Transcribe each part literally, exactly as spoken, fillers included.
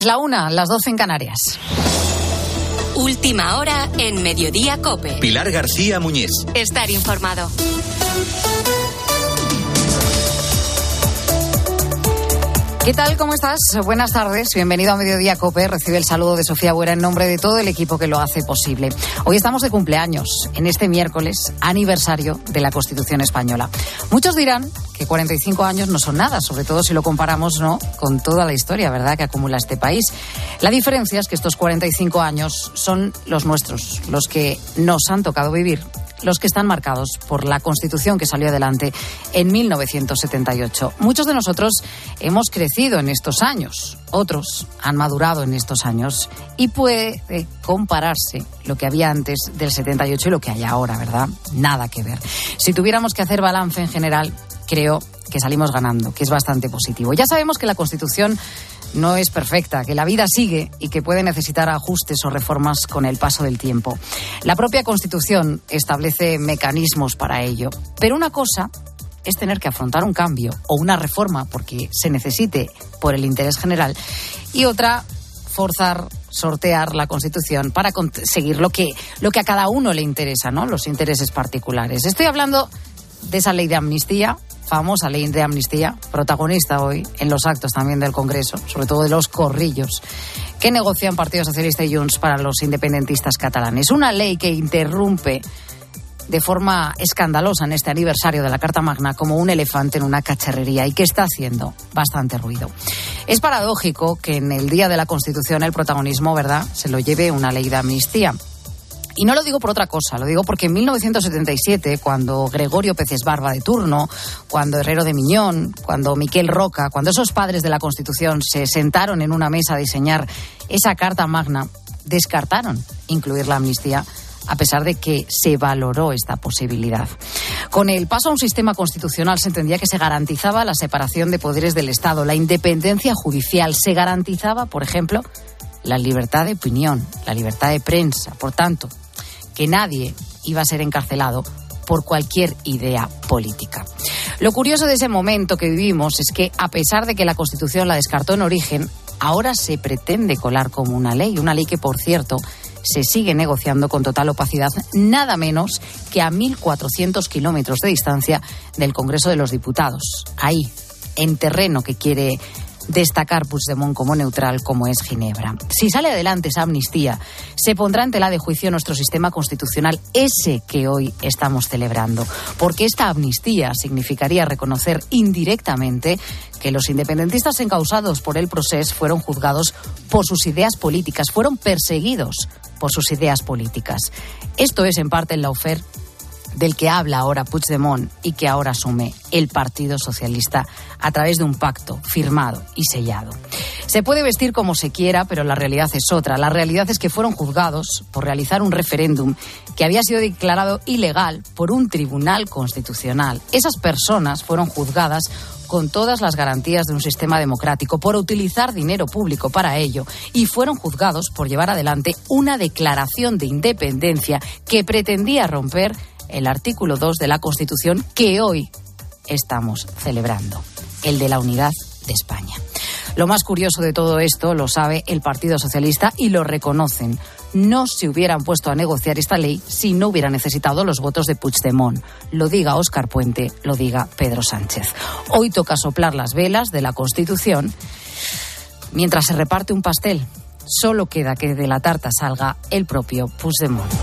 La una, las doce en Canarias. Última hora en Mediodía COPE. Pilar García Muñiz. Estar informado. ¿Qué tal? ¿Cómo estás? Buenas tardes. Bienvenido a Mediodía COPE. Recibe el saludo de Sofía Buera en nombre de todo el equipo que lo hace posible. Hoy estamos de cumpleaños, en este miércoles, aniversario de la Constitución Española. Muchos dirán que cuarenta y cinco años no son nada, sobre todo si lo comparamos, ¿no?, con toda la historia, ¿verdad?, que acumula este país. La diferencia es que estos cuarenta y cinco años son los nuestros, los que nos han tocado vivir, los que están marcados por la Constitución que salió adelante en mil novecientos setenta y ocho. Muchos de nosotros hemos crecido en estos años, otros han madurado en estos años y puede compararse lo que había antes del setenta y ocho y lo que hay ahora, ¿verdad? Nada que ver. Si tuviéramos que hacer balance en general, creo que salimos ganando, que es bastante positivo. Ya sabemos que la Constitución no es perfecta, que la vida sigue y que puede necesitar ajustes o reformas con el paso del tiempo. La propia Constitución establece mecanismos para ello. Pero una cosa es tener que afrontar un cambio o una reforma porque se necesite por el interés general, y otra, forzar, sortear la Constitución para conseguir lo que, lo que a cada uno le interesa, ¿no?, los intereses particulares. Estoy hablando de esa ley de amnistía, famosa ley de amnistía, protagonista hoy en los actos también del Congreso, sobre todo de los corrillos que negocian Partido Socialista y Junts para los independentistas catalanes. Una ley que interrumpe de forma escandalosa en este aniversario de la Carta Magna como un elefante en una cacharrería y que está haciendo bastante ruido. Es paradójico que en el Día de la Constitución el protagonismo, ¿verdad?, se lo lleve una ley de amnistía. Y no lo digo por otra cosa, lo digo porque en mil novecientos setenta y siete, cuando Gregorio Peces Barba de turno, cuando Herrero de Miñón, cuando Miquel Roca, cuando esos padres de la Constitución se sentaron en una mesa a diseñar esa Carta Magna, descartaron incluir la amnistía, a pesar de que se valoró esta posibilidad. Con el paso a un sistema constitucional se entendía que se garantizaba la separación de poderes del Estado, la independencia judicial, se garantizaba, por ejemplo, la libertad de opinión, la libertad de prensa, por tanto, que nadie iba a ser encarcelado por cualquier idea política. Lo curioso de ese momento que vivimos es que, a pesar de que la Constitución la descartó en origen, ahora se pretende colar como una ley, una ley que, por cierto, se sigue negociando con total opacidad, nada menos que a mil cuatrocientos kilómetros de distancia del Congreso de los Diputados, ahí, en terreno que quiere destacar Puigdemont como neutral, como es Ginebra. Si sale adelante esa amnistía, se pondrá en tela de juicio nuestro sistema constitucional, ese que hoy estamos celebrando, porque esta amnistía significaría reconocer indirectamente que los independentistas encausados por el procés fueron juzgados por sus ideas políticas, fueron perseguidos por sus ideas políticas. Esto es en parte el lawfare del que habla ahora Puigdemont y que ahora asume el Partido Socialista a través de un pacto firmado y sellado. Se puede vestir como se quiera, pero la realidad es otra. La realidad es que fueron juzgados por realizar un referéndum que había sido declarado ilegal por un tribunal constitucional. Esas personas fueron juzgadas con todas las garantías de un sistema democrático, por utilizar dinero público para ello, y fueron juzgados por llevar adelante una declaración de independencia que pretendía romper el artículo dos de la Constitución que hoy estamos celebrando, el de la unidad de España. Lo más curioso de todo esto lo sabe el Partido Socialista y lo reconocen. No se hubieran puesto a negociar esta ley si no hubieran necesitado los votos de Puigdemont. Lo diga Óscar Puente, lo diga Pedro Sánchez. Hoy toca soplar las velas de la Constitución mientras se reparte un pastel. Solo queda que de la tarta salga el propio Puigdemont.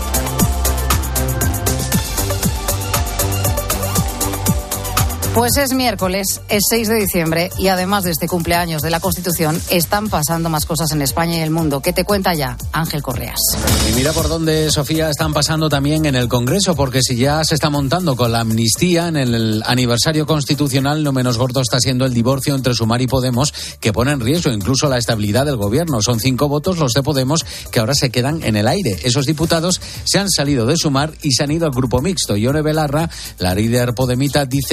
Pues es miércoles, es seis de diciembre y además de este cumpleaños de la Constitución están pasando más cosas en España y el mundo. ¿Qué te cuenta ya Ángel Correas? Y mira por dónde, Sofía, están pasando también en el Congreso, porque si ya se está montando con la amnistía en el aniversario constitucional, no menos gordo está siendo el divorcio entre Sumar y Podemos, que pone en riesgo incluso la estabilidad del gobierno. Son cinco votos los de Podemos que ahora se quedan en el aire. Esos diputados se han salido de Sumar y se han ido al grupo mixto. Ione Belarra, la líder podemita, dice que España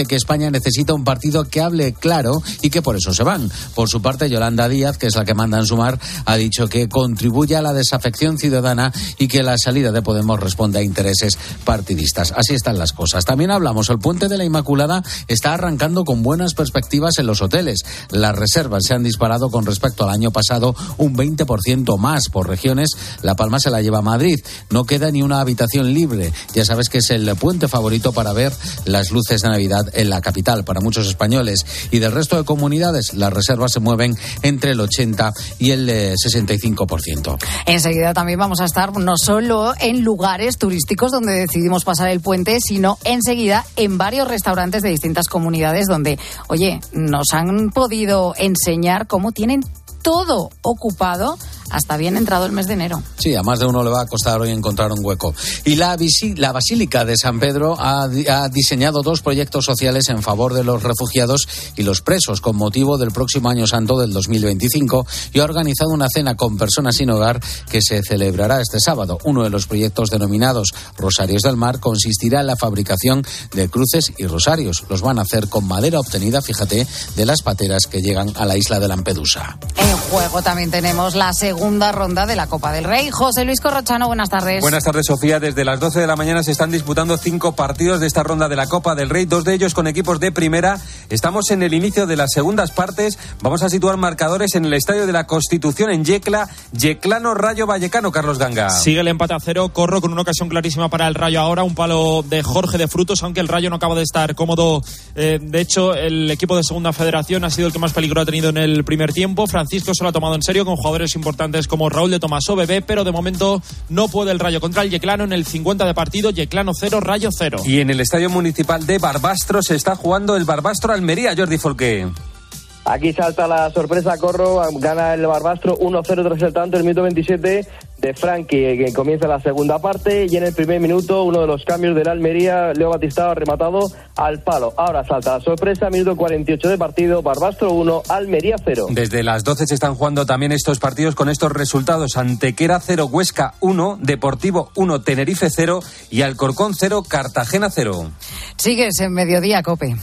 España necesita un partido que hable claro y que por eso se van. Por su parte, Yolanda Díaz, que es la que manda en Sumar, ha dicho que contribuye a la desafección ciudadana y que la salida de Podemos responde a intereses partidistas. Así están las cosas. También hablamos, el puente de la Inmaculada está arrancando con buenas perspectivas en los hoteles. Las reservas se han disparado con respecto al año pasado un veinte por ciento más. Por regiones, La Palma se la lleva a Madrid. No queda ni una habitación libre. Ya sabes que es el puente favorito para ver las luces de Navidad en la capital para muchos españoles. Y del resto de comunidades, las reservas se mueven entre el ochenta y el sesenta y cinco por ciento. Enseguida también vamos a estar no solo en lugares turísticos donde decidimos pasar el puente, sino enseguida en varios restaurantes de distintas comunidades donde, oye, nos han podido enseñar cómo tienen todo ocupado hasta bien entrado el mes de enero. Sí, a más de uno le va a costar hoy encontrar un hueco. Y la, visi- la Basílica de San Pedro ha, ha diseñado dos proyectos sociales en favor de los refugiados y los presos con motivo del próximo Año Santo del dos mil veinticinco y ha organizado una cena con personas sin hogar que se celebrará este sábado. Uno de los proyectos denominados Rosarios del Mar consistirá en la fabricación de cruces y rosarios. Los van a hacer con madera obtenida, fíjate, de las pateras que llegan a la isla de Lampedusa. En juego también tenemos la segunda segunda ronda de la Copa del Rey. José Luis Corrochano, buenas tardes. Buenas tardes, Sofía. Desde las doce de la mañana se están disputando cinco partidos de esta ronda de la Copa del Rey, dos de ellos con equipos de primera. Estamos en el inicio de las segundas partes. Vamos a situar marcadores en el Estadio de la Constitución en Yecla. Yeclano Rayo Vallecano, Carlos Ganga. Sigue el empate a cero. Corro con una ocasión clarísima para el Rayo ahora. Un palo de Jorge de Frutos, aunque el Rayo no acaba de estar cómodo. Eh, de hecho, el equipo de Segunda Federación ha sido el que más peligro ha tenido en el primer tiempo. Francisco se lo ha tomado en serio con jugadores importantes como Raúl de Tomasó, Bebé, pero de momento no puede el Rayo contra el Yeclano en el cincuenta de partido. Yeclano cero, Rayo cero. Y en el Estadio Municipal de Barbastro se está jugando el Barbastro Almería, Jordi Folqué. Aquí salta la sorpresa, Corro, gana el Barbastro uno cero tras el tanto, el minuto veintisiete de Frankie, que comienza la segunda parte, y en el primer minuto uno de los cambios del Almería, Leo Batistao, ha rematado al palo. Ahora salta la sorpresa, minuto cuarenta y ocho de partido, Barbastro uno, Almería cero. Desde las doce se están jugando también estos partidos con estos resultados: Antequera cero, Huesca uno, Deportivo uno, Tenerife cero y Alcorcón cero, Cartagena cero. Sigues en Mediodía COPE.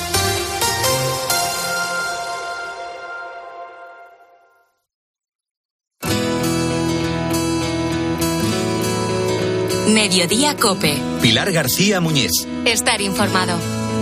Mediodía COPE. Pilar García Muñiz. Estar informado.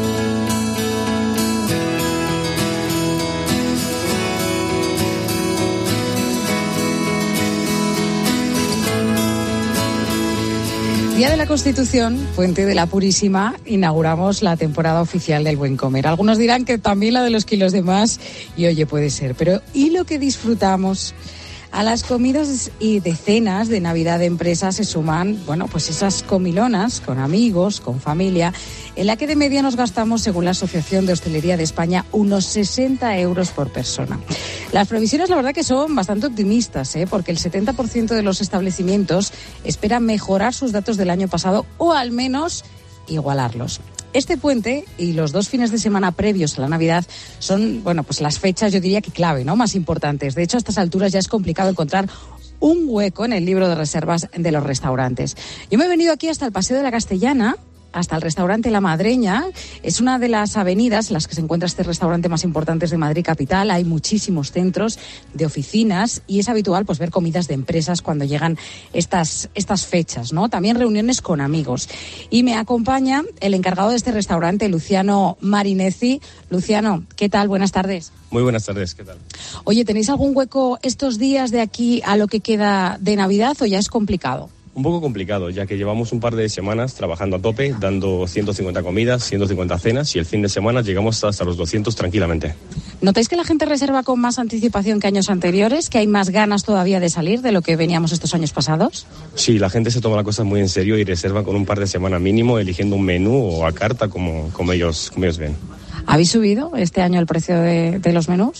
Día de la Constitución, Puente de la Purísima, inauguramos la temporada oficial del Buen Comer. Algunos dirán que también la de los kilos de más, y oye, puede ser, pero ¿y lo que disfrutamos? A las comidas y de cenas de Navidad de empresa se suman, bueno, pues esas comilonas con amigos, con familia, en la que de media nos gastamos, según la Asociación de Hostelería de España, unos sesenta euros por persona. Las previsiones, la verdad, que son bastante optimistas, ¿eh? Porque el setenta por ciento de los establecimientos esperan mejorar sus datos del año pasado o al menos igualarlos. Este puente y los dos fines de semana previos a la Navidad son, bueno, pues las fechas, yo diría que clave, ¿no?, más importantes. De hecho, a estas alturas ya es complicado encontrar un hueco en el libro de reservas de los restaurantes. Yo me he venido aquí hasta el Paseo de la Castellana, hasta el restaurante La Madreña. Es una de las avenidas en las que se encuentra este restaurante más importantes de Madrid capital. Hay muchísimos centros de oficinas y es habitual pues ver comidas de empresas cuando llegan estas, estas fechas, ¿no? También reuniones con amigos. Y me acompaña el encargado de este restaurante, Luciano Marinesi. Luciano, ¿qué tal? Buenas tardes. Muy buenas tardes, ¿qué tal? Oye, ¿tenéis algún hueco estos días de aquí a lo que queda de Navidad o ya es complicado? Un poco complicado, ya que llevamos un par de semanas trabajando a tope, dando ciento cincuenta comidas, ciento cincuenta cenas, y el fin de semana llegamos hasta los doscientos tranquilamente. ¿Notáis que la gente reserva con más anticipación que años anteriores? ¿Que hay más ganas todavía de salir de lo que veníamos estos años pasados? Sí, la gente se toma la cosa muy en serio y reserva con un par de semanas mínimo, eligiendo un menú o a carta como, como, ellos, como ellos ven. ¿Habéis subido este año el precio de, de los menús?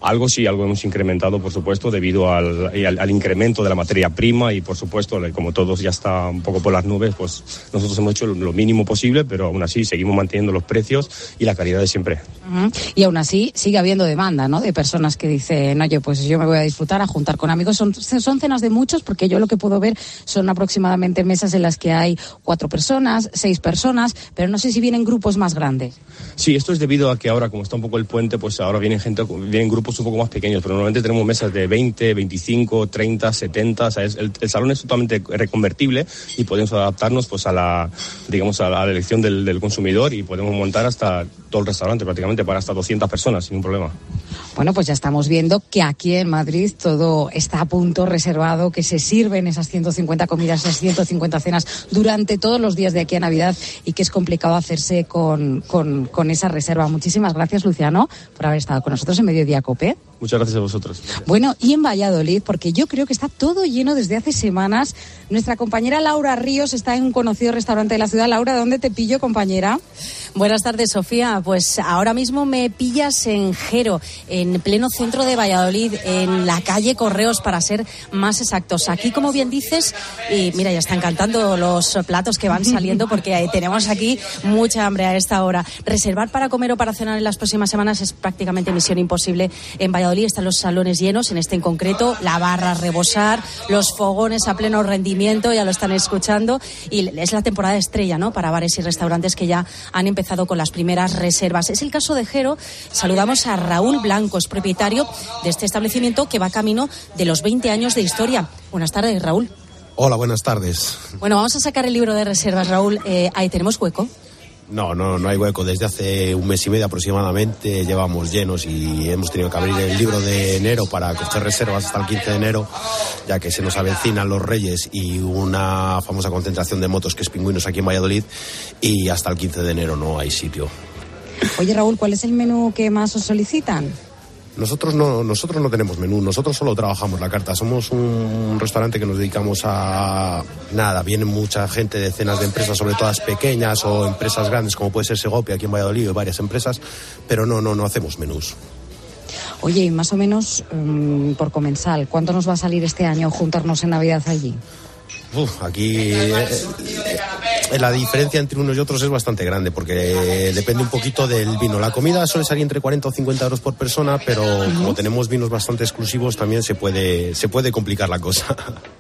Algo sí, algo hemos incrementado, por supuesto, debido al, al, al incremento de la materia prima y, por supuesto, como todos ya está un poco por las nubes, pues nosotros hemos hecho lo mínimo posible, pero aún así seguimos manteniendo los precios y la calidad de siempre. Uh-huh. Y aún así sigue habiendo demanda, ¿no?, de personas que dicen, oye, pues yo me voy a disfrutar, a juntar con amigos. Son, son cenas de muchos, porque yo lo que puedo ver son aproximadamente mesas en las que hay cuatro personas, seis personas, pero no sé si vienen grupos más grandes. Sí, esto es debido a que ahora, como está un poco el puente, pues ahora vienen gente, vienen grupos un poco más pequeños, pero normalmente tenemos mesas de veinte, veinticinco, treinta, setenta, o sea, es, el, el salón es totalmente reconvertible y podemos adaptarnos pues a la, digamos, a la elección del, del consumidor, y podemos montar hasta todo el restaurante prácticamente para hasta doscientas personas sin un problema. Bueno, pues ya estamos viendo que aquí en Madrid todo está a punto, reservado, que se sirven esas ciento cincuenta comidas, esas ciento cincuenta cenas durante todos los días de aquí a Navidad, y que es complicado hacerse con, con, con esa reserva. Muchísimas gracias, Luciano, por haber estado con nosotros en Mediodía COPE. Muchas gracias a vosotros. Gracias. Bueno, y en Valladolid, porque yo creo que está todo lleno desde hace semanas. Nuestra compañera Laura Ríos está en un conocido restaurante de la ciudad. Laura, ¿dónde te pillo, compañera? Buenas tardes, Sofía. Pues ahora mismo me pillas en Jero, en pleno centro de Valladolid, en la calle Correos, para ser más exactos. Aquí, como bien dices, y mira, ya están cantando los platos que van saliendo, porque tenemos aquí mucha hambre a esta hora. Reservar para comer o para cenar en las próximas semanas es prácticamente misión imposible. En Valladolid están los salones llenos, en este en concreto, la barra a rebosar, los fogones a pleno rendimiento, ya lo están escuchando, y es la temporada estrella, ¿no?, para bares y restaurantes que ya han empezado con las primeras reservas. Es el caso de Jero. Saludamos a Raúl Blanco, es propietario de este establecimiento que va camino de los veinte años de historia. Buenas tardes, Raúl. Hola, buenas tardes. Bueno, vamos a sacar el libro de reservas, Raúl. Eh, ahí tenemos hueco. No, no, no hay hueco. Desde hace un mes y medio aproximadamente llevamos llenos y hemos tenido que abrir el libro de enero para coger reservas hasta el quince de enero, ya que se nos avecinan los Reyes y una famosa concentración de motos que es Pingüinos aquí en Valladolid, y hasta el quince de enero no hay sitio. Oye, Raúl, ¿cuál es el menú que más os solicitan? Nosotros no, nosotros no tenemos menú, nosotros solo trabajamos la carta. Somos un restaurante que nos dedicamos a nada. Viene mucha gente de cenas de empresas, sobre todo pequeñas o empresas grandes, como puede ser Segovia aquí en Valladolid, varias empresas, pero no, no, no hacemos menús. Oye, y más o menos um, por comensal, ¿cuánto nos va a salir este año juntarnos en Navidad allí? Uf, aquí eh, eh, la diferencia entre unos y otros es bastante grande, porque eh, depende un poquito del vino. La comida suele salir entre cuarenta o cincuenta euros por persona, pero uh-huh. como tenemos vinos bastante exclusivos, también se puede, se puede complicar la cosa.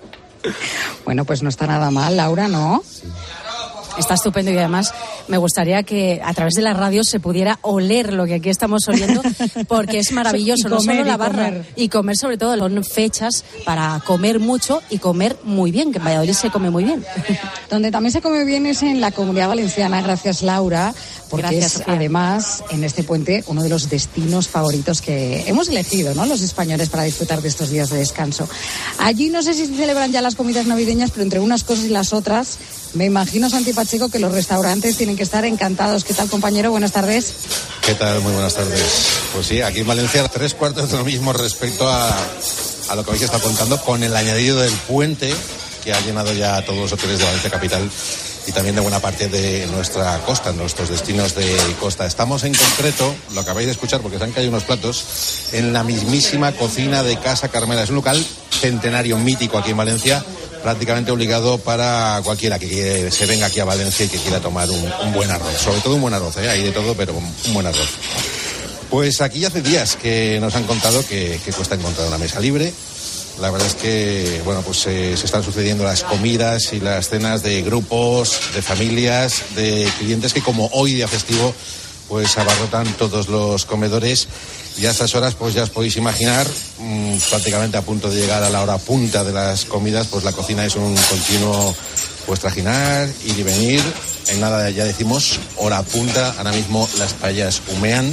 Bueno, pues no está nada mal, Laura, ¿no? Sí. Está estupendo, y además me gustaría que a través de la radio se pudiera oler lo que aquí estamos oliendo, porque es maravilloso. No solo la barra, comer. y comer sobre todo. Son fechas para comer mucho y comer muy bien, que en Valladolid se come muy bien. Donde también se come bien es en la Comunidad Valenciana. Gracias, Laura, porque Gracias, es Sofía. Además en este puente uno de los destinos favoritos que hemos elegido, ¿no?, los españoles, para disfrutar de estos días de descanso. Allí no sé si se celebran ya las comidas navideñas, pero entre unas cosas y las otras, me imagino, Santi Pacheco, que los restaurantes tienen que estar encantados. ¿Qué tal, compañero? Buenas tardes. ¿Qué tal? Muy buenas tardes. Pues sí, aquí en Valencia tres cuartos de lo mismo respecto a, a lo que habéis estado contando, con el añadido del puente, que ha llenado ya todos los hoteles de Valencia Capital y también de buena parte de nuestra costa, nuestros destinos de costa. Estamos en concreto, lo acabáis de escuchar porque se han caído unos platos, en la mismísima cocina de Casa Carmela. Es un local centenario, mítico aquí en Valencia, prácticamente obligado para cualquiera que se venga aquí a Valencia y que quiera tomar un, un buen arroz. Sobre todo un buen arroz, ¿eh? Hay de todo, pero un buen arroz. Pues aquí hace días que nos han contado que, que cuesta encontrar una mesa libre. La verdad es que, bueno, pues eh, se están sucediendo las comidas y las cenas de grupos, de familias, de clientes que, como hoy día festivo, pues abarrotan todos los comedores, y a estas horas pues ya os podéis imaginar, mmm, prácticamente a punto de llegar a la hora punta de las comidas, pues la cocina es un continuo pues trajinar, ir y venir. En nada ya decimos hora punta, ahora mismo las paellas humean,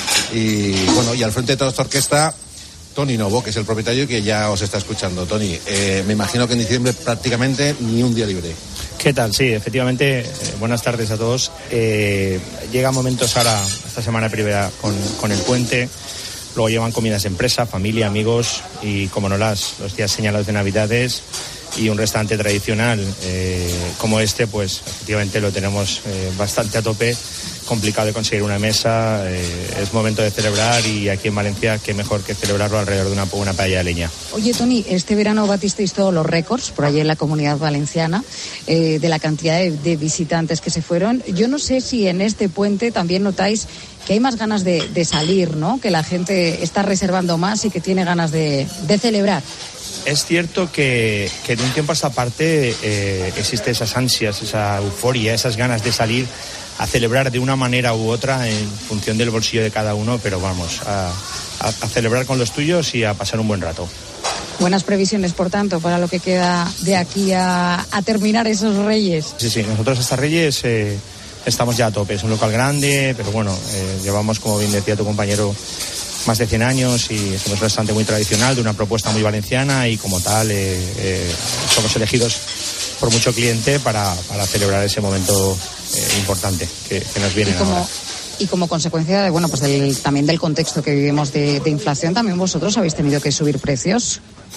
y bueno, y al frente de toda esta orquesta, Tony Novo, que es el propietario, que ya os está escuchando. Tony, eh, me imagino que en diciembre prácticamente ni un día libre. ¿Qué tal? Sí, efectivamente, eh, buenas tardes a todos. Eh, llegan momentos ahora, esta semana primera, con, con el puente, luego llevan comidas de empresa, familia, amigos, y como no las, los días señalados de Navidades, y un restaurante tradicional eh, como este, pues efectivamente lo tenemos eh, bastante a tope, complicado de conseguir una mesa, eh, es momento de celebrar y aquí en Valencia qué mejor que celebrarlo alrededor de una, una paella de leña. Oye, Toni, este verano batisteis todos los récords por allí en la Comunidad Valenciana eh, de la cantidad de, de visitantes que se fueron. Yo no sé si en este puente también notáis que hay más ganas de, de salir, ¿no? Que la gente está reservando más y que tiene ganas de, de celebrar. Es cierto que, que de un tiempo a esta parte eh, existe esas ansias, esa euforia, esas ganas de salir a celebrar de una manera u otra en función del bolsillo de cada uno, pero vamos, a, a, a celebrar con los tuyos y a pasar un buen rato. Buenas previsiones, por tanto, para lo que queda de aquí a, a terminar esos Reyes. Sí, sí, nosotros hasta Reyes eh, estamos ya a tope. Es un local grande, pero bueno, eh, llevamos, como bien decía tu compañero, más de cien años y somos un restaurante muy tradicional, de una propuesta muy valenciana y como tal eh, eh, somos elegidos por mucho cliente para, para celebrar ese momento eh, importante que, que nos viene ahora. Y como consecuencia de, bueno, pues del, también del contexto que vivimos de, de inflación, también vosotros habéis tenido que subir precios.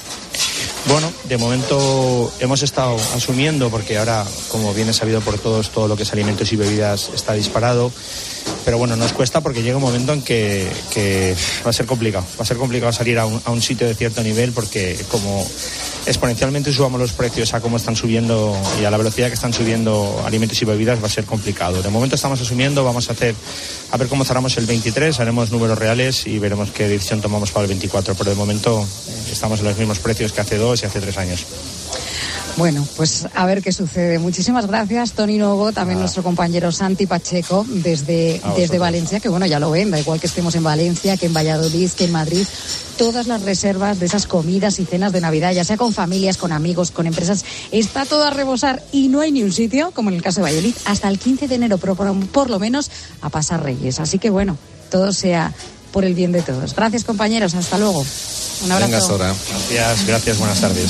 Bueno, de momento hemos estado asumiendo, porque ahora, como bien es sabido por todos, todo lo que es alimentos y bebidas está disparado. Pero bueno, nos cuesta porque llega un momento en que, que va a ser complicado. Va a ser complicado salir a un, a un sitio de cierto nivel porque como exponencialmente subamos los precios a cómo están subiendo y a la velocidad que están subiendo alimentos y bebidas, va a ser complicado. De momento estamos asumiendo, vamos a hacer, a ver cómo cerramos el veintitrés, haremos números reales y veremos qué decisión tomamos para el veinticuatro. Pero de momento eh, estamos en los mismos precios que hace dos y hace tres años. Bueno, pues a ver qué sucede. Muchísimas gracias, Toni Novo, también ah. nuestro compañero Santi Pacheco desde, desde Valencia, que bueno, ya lo ven, da igual que estemos en Valencia, que en Valladolid, que en Madrid, todas las reservas de esas comidas y cenas de Navidad, ya sea con familias, con amigos, con empresas, está todo a rebosar y no hay ni un sitio, como en el caso de Valladolid, hasta el quince de enero, por, por lo menos a pasar Reyes. Así que bueno, todo sea por el bien de todos. Gracias, compañeros, hasta luego. Un abrazo. Venga, Sora. Gracias, gracias, buenas tardes.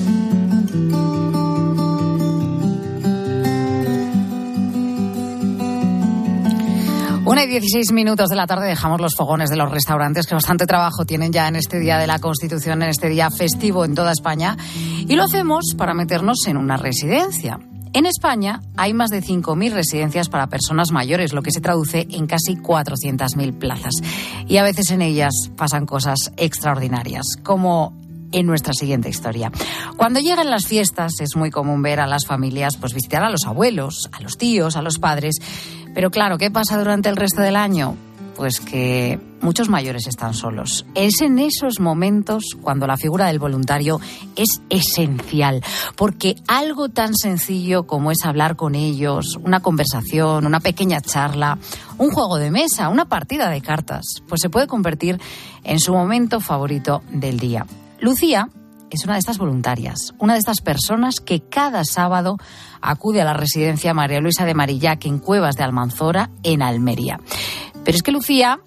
Una y dieciséis minutos de la tarde dejamos los fogones de los restaurantes, que bastante trabajo tienen ya en este Día de la Constitución, en este día festivo en toda España, y lo hacemos para meternos en una residencia. En España hay más de cinco mil residencias para personas mayores, lo que se traduce en casi cuatrocientas mil plazas. Y a veces en ellas pasan cosas extraordinarias, como en nuestra siguiente historia. Cuando llegan las fiestas es muy común ver a las familias pues visitar a los abuelos, a los tíos, a los padres. Pero claro, ¿qué pasa durante el resto del año? Pues que muchos mayores están solos. Es en esos momentos cuando la figura del voluntario es esencial, porque algo tan sencillo como es hablar con ellos, una conversación, una pequeña charla, un juego de mesa, una partida de cartas, pues se puede convertir en su momento favorito del día. Lucía es una de estas voluntarias, una de estas personas que cada sábado acude a la residencia María Luisa de Marillac en Cuevas de Almanzora, en Almería. Pero es que Lucía,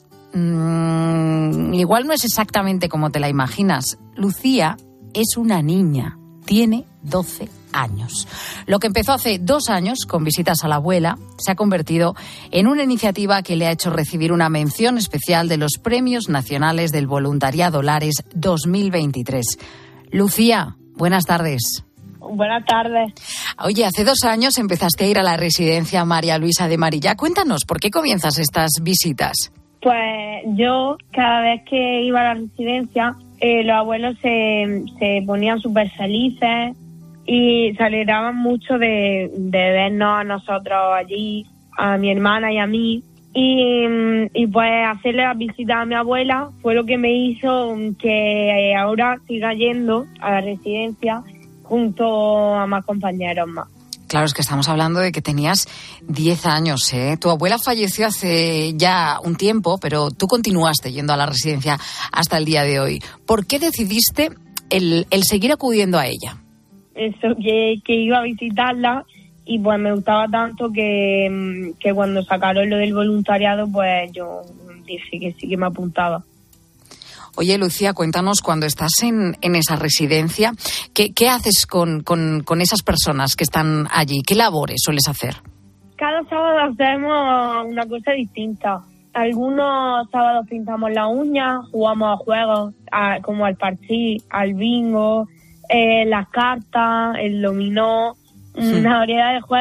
mmm, igual no es exactamente como te la imaginas. Lucía es una niña, tiene doce años. Lo que empezó hace dos años con visitas a la abuela se ha convertido en una iniciativa que le ha hecho recibir una mención especial de los Premios Nacionales del Voluntariado Lares dos mil veintitrés. Lucía, buenas tardes. Buenas tardes. Oye, hace dos años empezaste a ir a la residencia María Luisa de Marillac. Cuéntanos, ¿por qué comienzas estas visitas? Pues yo, cada vez que iba a la residencia, eh, los abuelos se, se ponían súper felices y se alegraban mucho de, de vernos a nosotros allí, a mi hermana y a mí. Y, y pues hacerle la visita a mi abuela fue lo que me hizo que ahora siga yendo a la residencia junto a más compañeros más. Claro, es que estamos hablando de que tenías diez años, ¿eh? Tu abuela falleció hace ya un tiempo, pero tú continuaste yendo a la residencia hasta el día de hoy. ¿Por qué decidiste el, el seguir acudiendo a ella? Eso, que, que iba a visitarla y pues me gustaba tanto que, que cuando sacaron lo del voluntariado, pues yo dije que sí que me apuntaba. Oye, Lucía, cuéntanos, cuando estás en, en esa residencia, ¿qué, qué haces con, con, con esas personas que están allí? ¿Qué labores sueles hacer? Cada sábado hacemos una cosa distinta. Algunos sábados pintamos las uñas, jugamos a juegos a, como al parchís, al bingo, eh, las cartas, el dominó, sí. Una variedad de juegos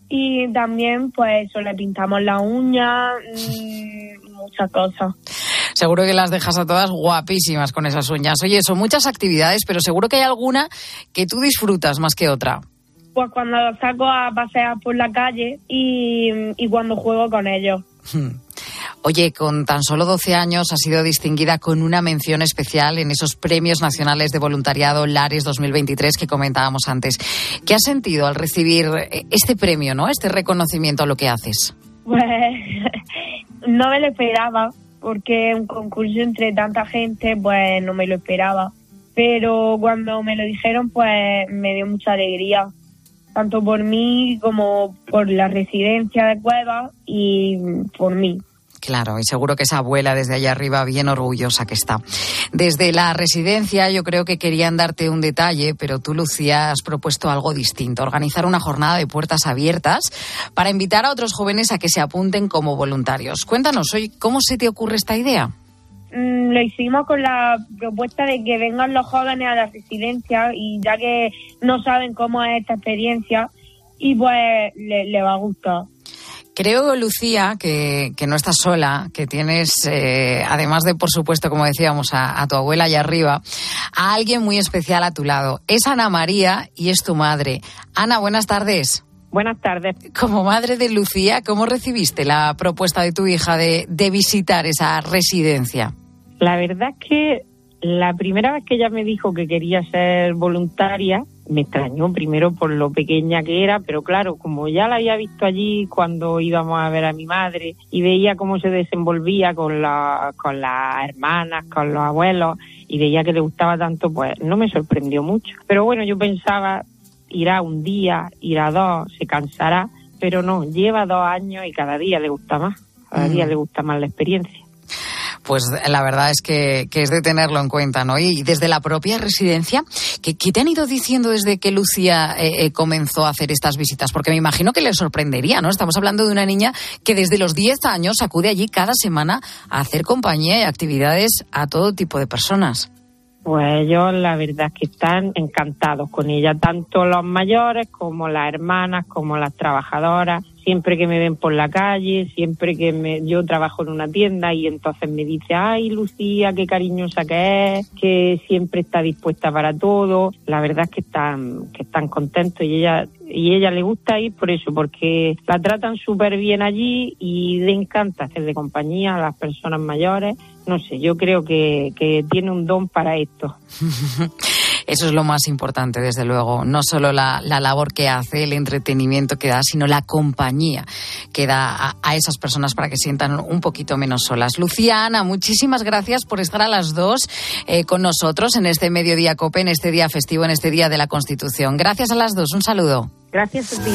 y también pues eso, le pintamos las uñas, mmm, muchas cosas. Seguro que las dejas a todas guapísimas con esas uñas. Oye, son muchas actividades, pero seguro que hay alguna que tú disfrutas más que otra. Pues cuando los saco a pasear por la calle y, y cuando juego con ellos. Oye, con tan solo doce años has sido distinguida con una mención especial en esos Premios Nacionales de Voluntariado Lares dos mil veintitrés que comentábamos antes. ¿Qué has sentido al recibir este premio, ¿no? Este reconocimiento a lo que haces? Pues no me lo esperaba, porque un concurso entre tanta gente, pues no me lo esperaba. Pero cuando me lo dijeron, pues me dio mucha alegría, tanto por mí como por la residencia de Cuevas y por mí. Claro, y seguro que esa abuela desde allá arriba bien orgullosa que está. Desde la residencia yo creo que querían darte un detalle, pero tú, Lucía, has propuesto algo distinto, organizar una jornada de puertas abiertas para invitar a otros jóvenes a que se apunten como voluntarios. Cuéntanos hoy, ¿cómo se te ocurre esta idea? Mm, lo hicimos con la propuesta de que vengan los jóvenes a la residencia y ya que no saben cómo es esta experiencia y pues le, le va a gustar. Creo, Lucía, que, que no estás sola, que tienes, eh, además de, por supuesto, como decíamos, a, a tu abuela allá arriba, a alguien muy especial a tu lado. Es Ana María y es tu madre. Ana, buenas tardes. Buenas tardes. Como madre de Lucía, ¿cómo recibiste la propuesta de tu hija de, de visitar esa residencia? La verdad es que la primera vez que ella me dijo que quería ser voluntaria, me extrañó primero por lo pequeña que era, pero claro, como ya la había visto allí cuando íbamos a ver a mi madre y veía cómo se desenvolvía con, la, con las hermanas, con los abuelos, y veía que le gustaba tanto, pues no me sorprendió mucho. Pero bueno, yo pensaba, irá un día, irá dos, se cansará, pero no, lleva dos años y cada día le gusta más, cada mm. día le gusta más la experiencia. Pues la verdad es que, que es de tenerlo en cuenta, ¿no? Y desde la propia residencia, ¿qué, qué te han ido diciendo desde que Lucía eh, eh, comenzó a hacer estas visitas? Porque me imagino que le sorprendería, ¿no? Estamos hablando de una niña que desde los diez años acude allí cada semana a hacer compañía y actividades a todo tipo de personas. Pues ellos la verdad es que están encantados con ella, tanto los mayores como las hermanas, como las trabajadoras. Siempre que me ven por la calle, siempre que me, yo trabajo en una tienda y entonces me dice, ay Lucía, qué cariñosa que es, que siempre está dispuesta para todo. La verdad es que están, que están contentos y ella, y ella le gusta ir por eso, porque la tratan súper bien allí y le encanta hacer de compañía a las personas mayores. No sé, yo creo que, que tiene un don para esto. Eso es lo más importante, desde luego. No solo la, la labor que hace, el entretenimiento que da, sino la compañía que da a, a esas personas para que sientan un poquito menos solas. Lucía, Ana, muchísimas gracias por estar a las dos eh, con nosotros en este Mediodía COPE, en este día festivo, en este Día de la Constitución. Gracias a las dos. Un saludo. Gracias a ti.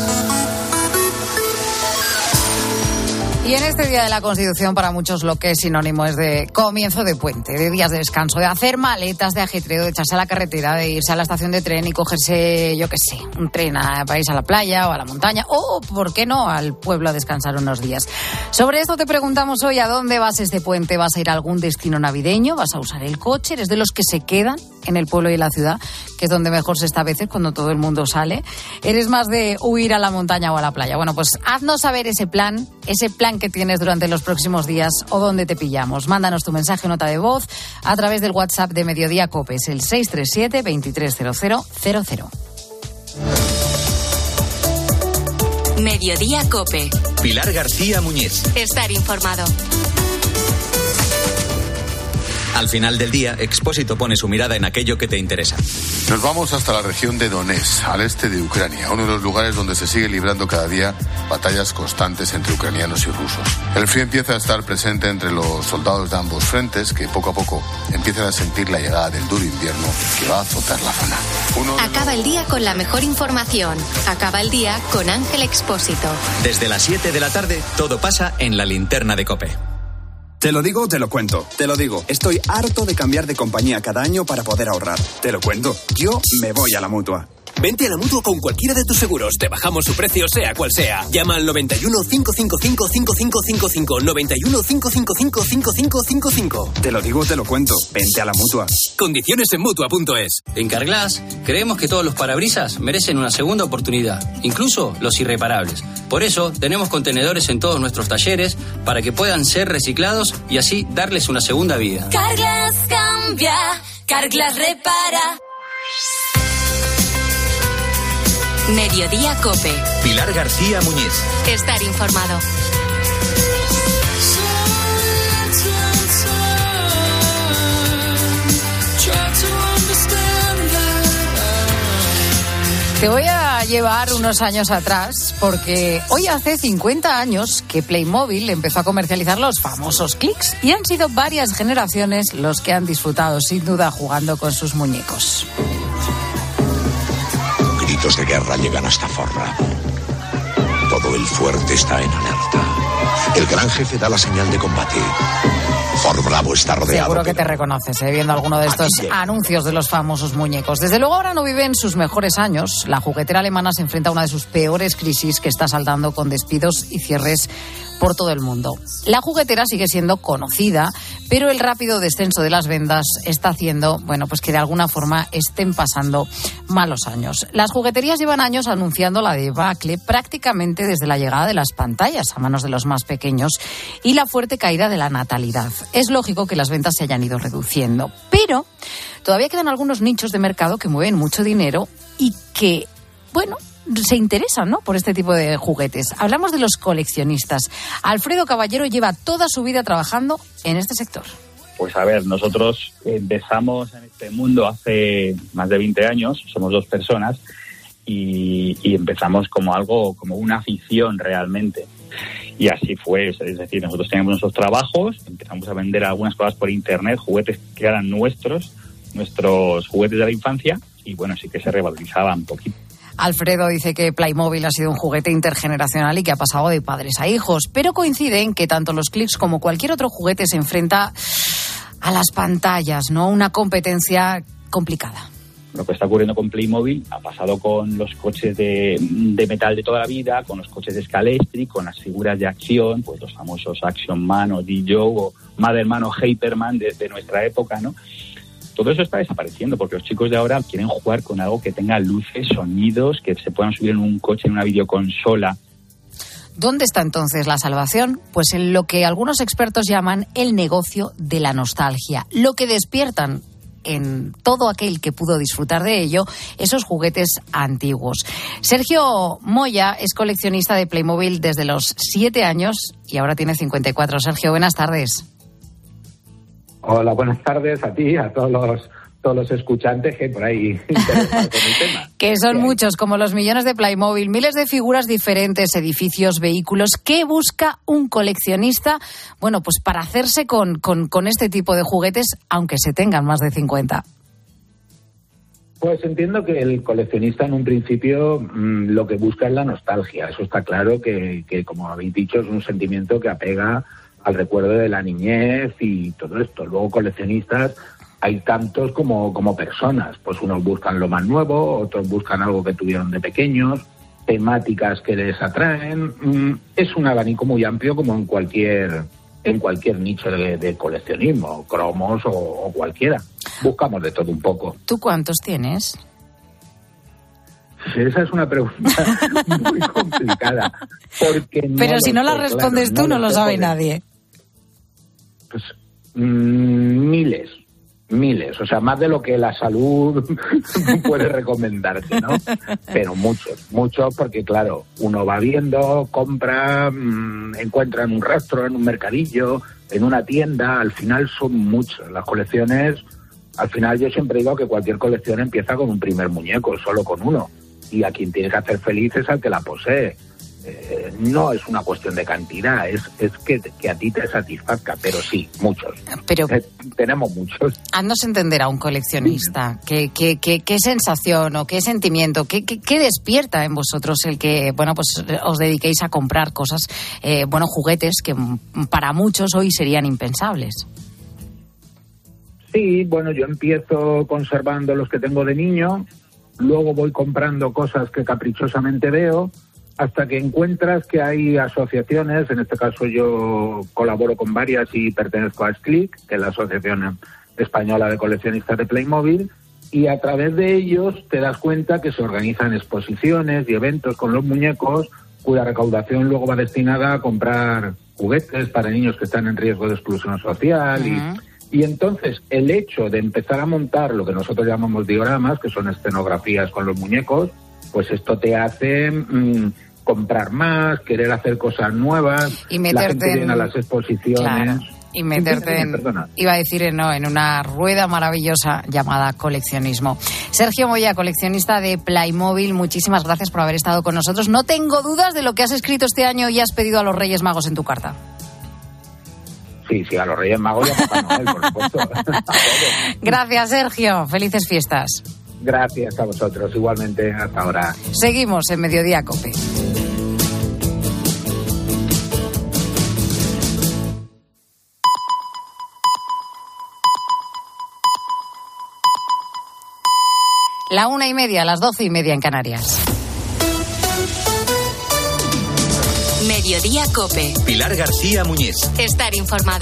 Y en este Día de la Constitución, para muchos lo que es sinónimo es de comienzo de puente, de días de descanso, de hacer maletas, de ajetreo, de echarse a la carretera, de irse a la estación de tren y cogerse, yo qué sé, un tren a, para irse a la playa o a la montaña, o, ¿por qué no?, al pueblo a descansar unos días. Sobre esto te preguntamos hoy, ¿a dónde vas este puente? ¿Vas a ir a algún destino navideño? ¿Vas a usar el coche? ¿Eres de los que se quedan en el pueblo y en la ciudad, que es donde mejor se está a veces cuando todo el mundo sale? ¿Eres más de huir a la montaña o a la playa? Bueno, pues haznos saber ese plan, ese plan que tienes durante los próximos días o dónde te pillamos. Mándanos tu mensaje, nota de voz, a través del WhatsApp de Mediodía COPE. Es el seis tres siete, veintitrés cero cero cero cero. Mediodía COPE. Pilar García Muñiz. Estar informado. Al final del día, Expósito pone su mirada en aquello que te interesa. Nos vamos hasta la región de Donetsk, al este de Ucrania, uno de los lugares donde se sigue librando cada día batallas constantes entre ucranianos y rusos. El frío empieza a estar presente entre los soldados de ambos frentes, que poco a poco empiezan a sentir la llegada del duro invierno que va a azotar la zona. Uno Acaba el día con la mejor información. Acaba el día con Ángel Expósito. Desde las siete de la tarde, todo pasa en la linterna de COPE. Te lo digo, te lo cuento. Te lo digo, estoy harto de cambiar de compañía cada año para poder ahorrar. Te lo cuento, yo me voy a la Mutua. Vente a la Mutua con cualquiera de tus seguros. Te bajamos su precio, sea cual sea. Llama al noventa y uno, cinco cinco cinco, cinco cinco cinco cinco. noventa y uno, cinco cinco cinco, cinco cinco cinco cinco. Te lo digo, te lo cuento. Vente a la Mutua. Condiciones en Mutua punto es. En Carglass creemos que todos los parabrisas merecen una segunda oportunidad, incluso los irreparables. Por eso tenemos contenedores en todos nuestros talleres para que puedan ser reciclados y así darles una segunda vida. Carglass cambia, Carglass repara. Mediodía Cope. Pilar García Muñiz. Estar informado. Te voy a llevar unos años atrás porque hoy hace cincuenta años que Playmobil empezó a comercializar los famosos clics y han sido varias generaciones los que han disfrutado sin duda jugando con sus muñecos. Gritos de guerra llegan hasta Forra. Todo el fuerte está en alerta. El gran jefe da la señal de combate. Fort Bravo está rodeado. Seguro que te reconoces, ¿eh? Viendo alguno de estos anuncios de los famosos muñecos. Desde luego ahora no viven sus mejores años. La juguetera alemana se enfrenta a una de sus peores crisis que está saltando con despidos y cierres por todo el mundo. La juguetera sigue siendo conocida, pero el rápido descenso de las ventas está haciendo, bueno, pues que de alguna forma estén pasando malos años. Las jugueterías llevan años anunciando la debacle prácticamente desde la llegada de las pantallas a manos de los más pequeños y la fuerte caída de la natalidad. Es lógico que las ventas se hayan ido reduciendo, pero todavía quedan algunos nichos de mercado que mueven mucho dinero y que, bueno, se interesan, ¿no?, por este tipo de juguetes. Hablamos de los coleccionistas. Alfredo Caballero lleva toda su vida trabajando en este sector. Pues a ver, nosotros empezamos en este mundo hace más de veinte años, somos dos personas, y, y empezamos como algo, como una afición realmente. Y así fue, es decir, nosotros teníamos nuestros trabajos, empezamos a vender algunas cosas por internet, juguetes que eran nuestros, nuestros juguetes de la infancia, y bueno, sí que se revalorizaban un poquito. Alfredo dice que Playmobil ha sido un juguete intergeneracional y que ha pasado de padres a hijos, pero coincide en que tanto los clics como cualquier otro juguete se enfrenta a las pantallas, ¿no? Una competencia complicada. Lo que está ocurriendo con Playmobil ha pasado con los coches de, de metal de toda la vida, con los coches de Scalestri, con las figuras de acción, pues los famosos Action Man o D-Joe o Motherman o Hyperman de, de nuestra época, ¿no? Todo eso está desapareciendo porque los chicos de ahora quieren jugar con algo que tenga luces, sonidos, que se puedan subir en un coche, en una videoconsola. ¿Dónde está entonces la salvación? Pues en lo que algunos expertos llaman el negocio de la nostalgia, lo que despiertan en todo aquel que pudo disfrutar de ello esos juguetes antiguos. Sergio Moya es coleccionista de Playmobil desde los siete años y ahora tiene cincuenta y cuatro. Sergio, buenas tardes. Hola, buenas tardes a ti, a todos los todos los escuchantes que por ahí interesan con el tema. Que son muchos, como los millones de Playmobil, miles de figuras diferentes, edificios, vehículos. ¿Qué busca un coleccionista? Bueno, pues para hacerse con, con, con este tipo de juguetes, aunque se tengan más de cincuenta. Pues entiendo que el coleccionista en un principio mmm, lo que busca es la nostalgia. Eso está claro que, que, como habéis dicho, es un sentimiento que apega al recuerdo de la niñez y todo esto. Luego coleccionistas hay tantos como, como personas. Pues unos buscan lo más nuevo, otros buscan algo que tuvieron de pequeños, temáticas que les atraen. Es un abanico muy amplio como en cualquier en cualquier nicho de, de coleccionismo, cromos o, o cualquiera. Buscamos de todo un poco. ¿Tú cuántos tienes? Esa es una pregunta muy complicada. Porque Pero no si no sé, la respondes claro, tú, no, no lo sabe poder. nadie. Pues mmm, miles, miles. O sea, más de lo que la salud puede recomendarte, ¿no? Pero muchos, muchos porque, claro, uno va viendo, compra, mmm, encuentra en un rastro, en un mercadillo, en una tienda. Al final son muchos. Las colecciones, al final yo siempre digo que cualquier colección empieza con un primer muñeco, solo con uno. Y a quien tiene que hacer feliz es al que la posee. Eh, no es una cuestión de cantidad, es, es que, que a ti te satisfazca, pero sí, muchos. Pero eh, tenemos muchos. Haznos entender a un coleccionista qué, qué, qué, qué sensación o qué sentimiento, qué, qué, qué despierta en vosotros el que, bueno, pues os dediquéis a comprar cosas, eh, bueno, juguetes que para muchos hoy serían impensables. Sí, bueno, yo empiezo conservando los que tengo de niño. luego voy comprando cosas que caprichosamente veo, hasta que encuentras que hay asociaciones, en este caso yo colaboro con varias y pertenezco a SCLIC, que es la Asociación Española de Coleccionistas de Playmobil, y a través de ellos te das cuenta que se organizan exposiciones y eventos con los muñecos, cuya recaudación luego va destinada a comprar juguetes para niños que están en riesgo de exclusión social. Uh-huh. y, y entonces el hecho de empezar a montar lo que nosotros llamamos dioramas, que son escenografías con los muñecos, pues esto te hace mmm, comprar más, querer hacer cosas nuevas, y meterte la gente viene a las exposiciones. Claro. Y meterte en, iba a decir, no, en una rueda maravillosa llamada coleccionismo. Sergio Moya, coleccionista de Playmobil, muchísimas gracias por haber estado con nosotros. No tengo dudas de lo que has escrito este año y has pedido a los Reyes Magos en tu carta. Sí, sí, a los Reyes Magos y a Papá Noel, por supuesto. Gracias, Sergio. Felices fiestas. Gracias a vosotros, igualmente, hasta ahora. Seguimos en Mediodía COPE. La una y media, las doce y media en Canarias. Mediodía COPE. Pilar García Muñiz. Estar informado.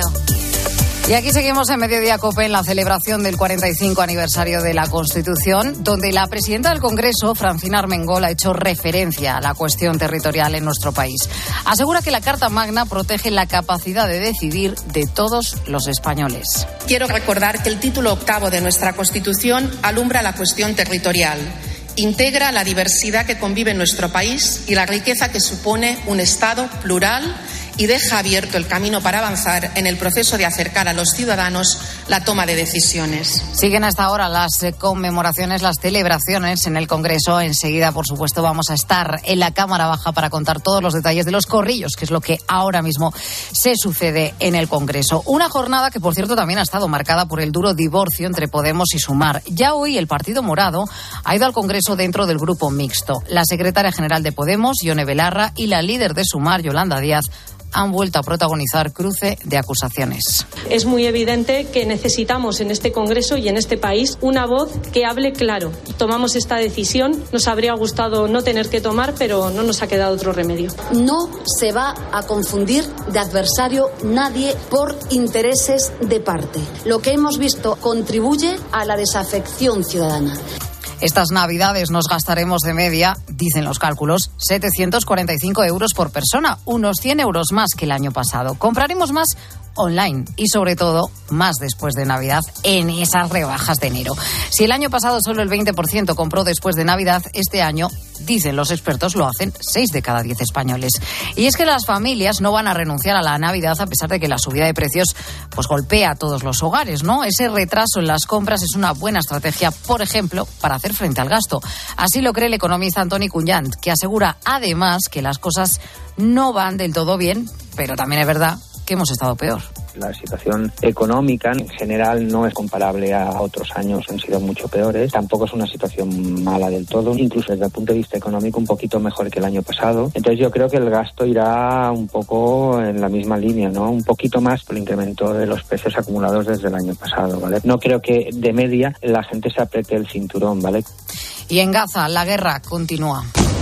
Y aquí seguimos en Mediodía COPE en la celebración del cuarenta y cinco aniversario de la Constitución, donde la presidenta del Congreso, Francina Armengol, ha hecho referencia a la cuestión territorial en nuestro país. Asegura que la Carta Magna protege la capacidad de decidir de todos los españoles. Quiero recordar que el título octavo de nuestra Constitución alumbra la cuestión territorial. Integra la diversidad que convive en nuestro país y la riqueza que supone un Estado plural y deja abierto el camino para avanzar en el proceso de acercar a los ciudadanos la toma de decisiones. Siguen hasta ahora las conmemoraciones, las celebraciones en el Congreso. Enseguida, por supuesto, vamos a estar en la Cámara Baja para contar todos los detalles de los corrillos, que es lo que ahora mismo se sucede en el Congreso. Una jornada que, por cierto, también ha estado marcada por el duro divorcio entre Podemos y Sumar. Ya hoy el Partido Morado ha ido al Congreso dentro del grupo mixto. La secretaria general de Podemos, Ione Belarra, y la líder de Sumar, Yolanda Díaz, han vuelto a protagonizar cruce de acusaciones. Es muy evidente que necesitamos en este Congreso y en este país una voz que hable claro. Tomamos esta decisión, nos habría gustado no tener que tomar, pero no nos ha quedado otro remedio. No se va a confundir de adversario nadie por intereses de parte. Lo que hemos visto contribuye a la desafección ciudadana. Estas Navidades nos gastaremos de media, dicen los cálculos, setecientos cuarenta y cinco euros por persona, unos cien euros más que el año pasado. Compraremos más online y, sobre todo, más después de Navidad en esas rebajas de enero. Si el año pasado solo el veinte por ciento compró después de Navidad, este año, dicen los expertos, lo hacen seis de cada diez españoles. Y es que las familias no van a renunciar a la Navidad a pesar de que la subida de precios pues golpea a todos los hogares, ¿no? Ese retraso en las compras es una buena estrategia, por ejemplo, para hacer frente al gasto. Así lo cree el economista Antoni Cunyant, que asegura además que las cosas no van del todo bien, pero también es verdad que hemos estado peor. La situación económica en general no es comparable a otros años, han sido mucho peores. Tampoco es una situación mala del todo, incluso desde el punto de vista económico un poquito mejor que el año pasado. Entonces yo creo que el gasto irá un poco en la misma línea, ¿no? Un poquito más por el incremento de los precios acumulados desde el año pasado, ¿vale? No creo que de media la gente se apriete el cinturón, ¿vale? Y en Gaza la guerra continúa.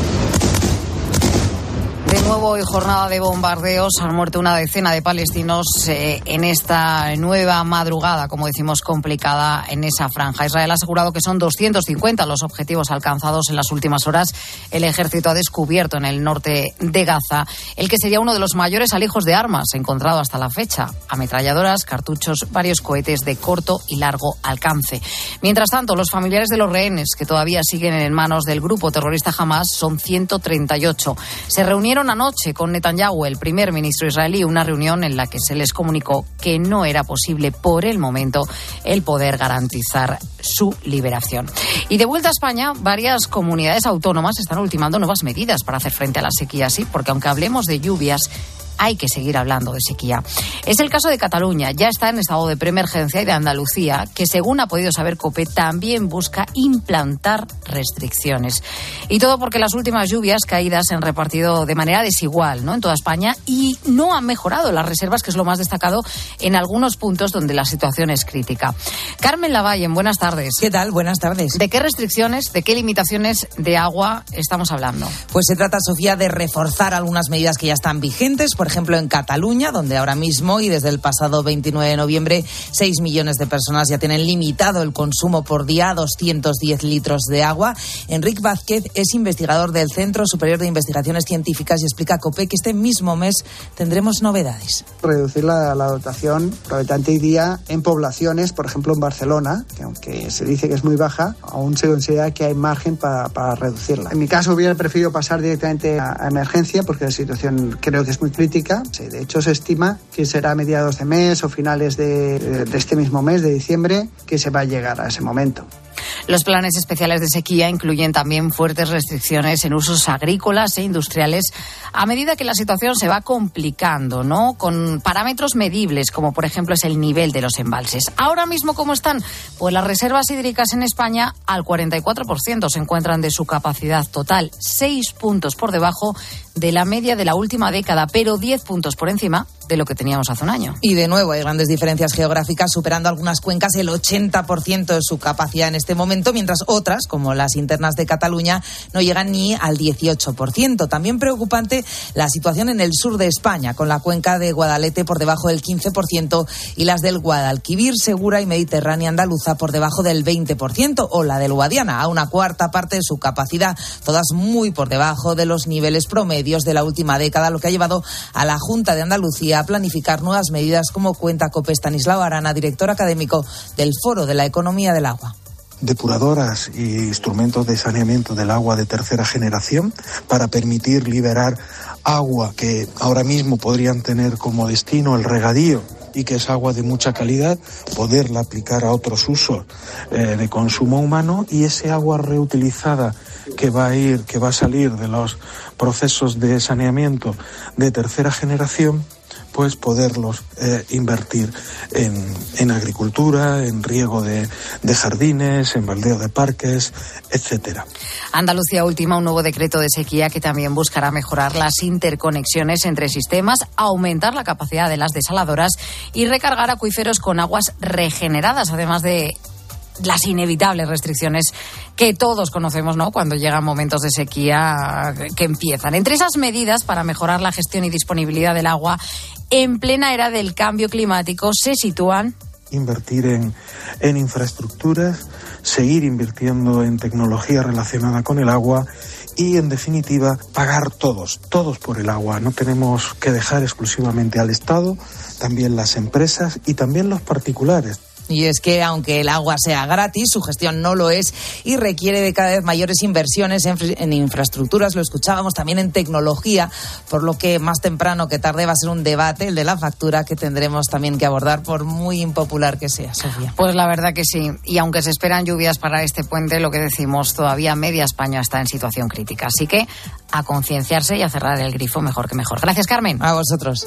De nuevo hoy jornada de bombardeos, han muerto una decena de palestinos eh, en esta nueva madrugada, como decimos, complicada en esa franja. Israel ha asegurado que son doscientos cincuenta los objetivos alcanzados en las últimas horas. El ejército ha descubierto en el norte de Gaza el que sería uno de los mayores alijos de armas encontrado hasta la fecha. Ametralladoras, cartuchos, varios cohetes de corto y largo alcance. Mientras tanto, los familiares de los rehenes que todavía siguen en manos del grupo terrorista Hamas son ciento treinta y ocho. Se reunieron anoche con Netanyahu, el primer ministro israelí, una reunión en la que se les comunicó que no era posible por el momento el poder garantizar su liberación. Y de vuelta a España, varias comunidades autónomas están ultimando nuevas medidas para hacer frente a la sequía, sí, porque aunque hablemos de lluvias, hay que seguir hablando de sequía. Es el caso de Cataluña, ya está en estado de preemergencia, y de Andalucía, que según ha podido saber COPE, también busca implantar restricciones. Y todo porque las últimas lluvias caídas se han repartido de manera desigual, ¿no?, en toda España, y no han mejorado las reservas, que es lo más destacado, en algunos puntos donde la situación es crítica. Carmen Lavallen, buenas tardes. ¿Qué tal? Buenas tardes. ¿De qué restricciones, de qué limitaciones de agua estamos hablando? Pues se trata, Sofía, de reforzar algunas medidas que ya están vigentes, por ejemplo en Cataluña, donde ahora mismo y desde el pasado veintinueve de noviembre seis millones de personas ya tienen limitado el consumo por día a doscientos diez litros de agua. Enric Vázquez es investigador del Centro Superior de Investigaciones Científicas y explica a COPE que este mismo mes tendremos novedades. Reducir la, la dotación por habitante y día en poblaciones, por ejemplo en Barcelona, que aunque se dice que es muy baja, aún se considera que hay margen para, para reducirla. En mi caso hubiera preferido pasar directamente a, a emergencia porque la situación creo que es muy crítica. Sí, de hecho se estima que será a mediados de mes o finales de, de este mismo mes, de diciembre, que se va a llegar a ese momento. Los planes especiales de sequía incluyen también fuertes restricciones en usos agrícolas e industriales a medida que la situación se va complicando, ¿no?, con parámetros medibles, como por ejemplo es el nivel de los embalses. Ahora mismo, ¿cómo están? Pues las reservas hídricas en España al cuarenta y cuatro por ciento se encuentran de su capacidad total, seis puntos por debajo de la media de la última década, pero diez puntos por encima de lo que teníamos hace un año. Y de nuevo hay grandes diferencias geográficas, superando algunas cuencas el ochenta por ciento de su capacidad en este momento, mientras otras, como las internas de Cataluña, no llegan ni al dieciocho por ciento. También preocupante la situación en el sur de España, con la cuenca de Guadalete por debajo del quince por ciento y las del Guadalquivir, Segura y Mediterránea andaluza por debajo del veinte por ciento, o la del Guadiana a una cuarta parte de su capacidad, todas muy por debajo de los niveles promedios de la última década, lo que ha llevado a la Junta de Andalucía a planificar nuevas medidas, como cuenta COPE Estanislao Arana, director académico del Foro de la Economía del Agua. Depuradoras y instrumentos de saneamiento del agua de tercera generación para permitir liberar agua que ahora mismo podrían tener como destino el regadío y que es agua de mucha calidad, poderla aplicar a otros usos eh, de consumo humano, y ese agua reutilizada que va a ir, que va a salir de los procesos de saneamiento de tercera generación, pues poderlos eh, invertir en, en agricultura, en riego de, de jardines, en baldeo de parques, etcétera. Andalucía ultima un nuevo decreto de sequía que también buscará mejorar las interconexiones entre sistemas, aumentar la capacidad de las desaladoras y recargar acuíferos con aguas regeneradas, además de las inevitables restricciones que todos conocemos, ¿no?, cuando llegan momentos de sequía que empiezan. Entre esas medidas para mejorar la gestión y disponibilidad del agua en plena era del cambio climático se sitúan: invertir en, en infraestructuras, seguir invirtiendo en tecnología relacionada con el agua y, en definitiva, pagar todos, todos por el agua. No tenemos que dejar exclusivamente al Estado, también las empresas y también los particulares. Y es que, aunque el agua sea gratis, su gestión no lo es y requiere de cada vez mayores inversiones en, en infraestructuras, lo escuchábamos, también en tecnología, por lo que más temprano que tarde va a ser un debate, el de la factura, que tendremos también que abordar, por muy impopular que sea, Sofía. Pues la verdad que sí, y aunque se esperan lluvias para este puente, lo que decimos, todavía media España está en situación crítica, así que a concienciarse y a cerrar el grifo mejor que mejor. Gracias, Carmen. A vosotros.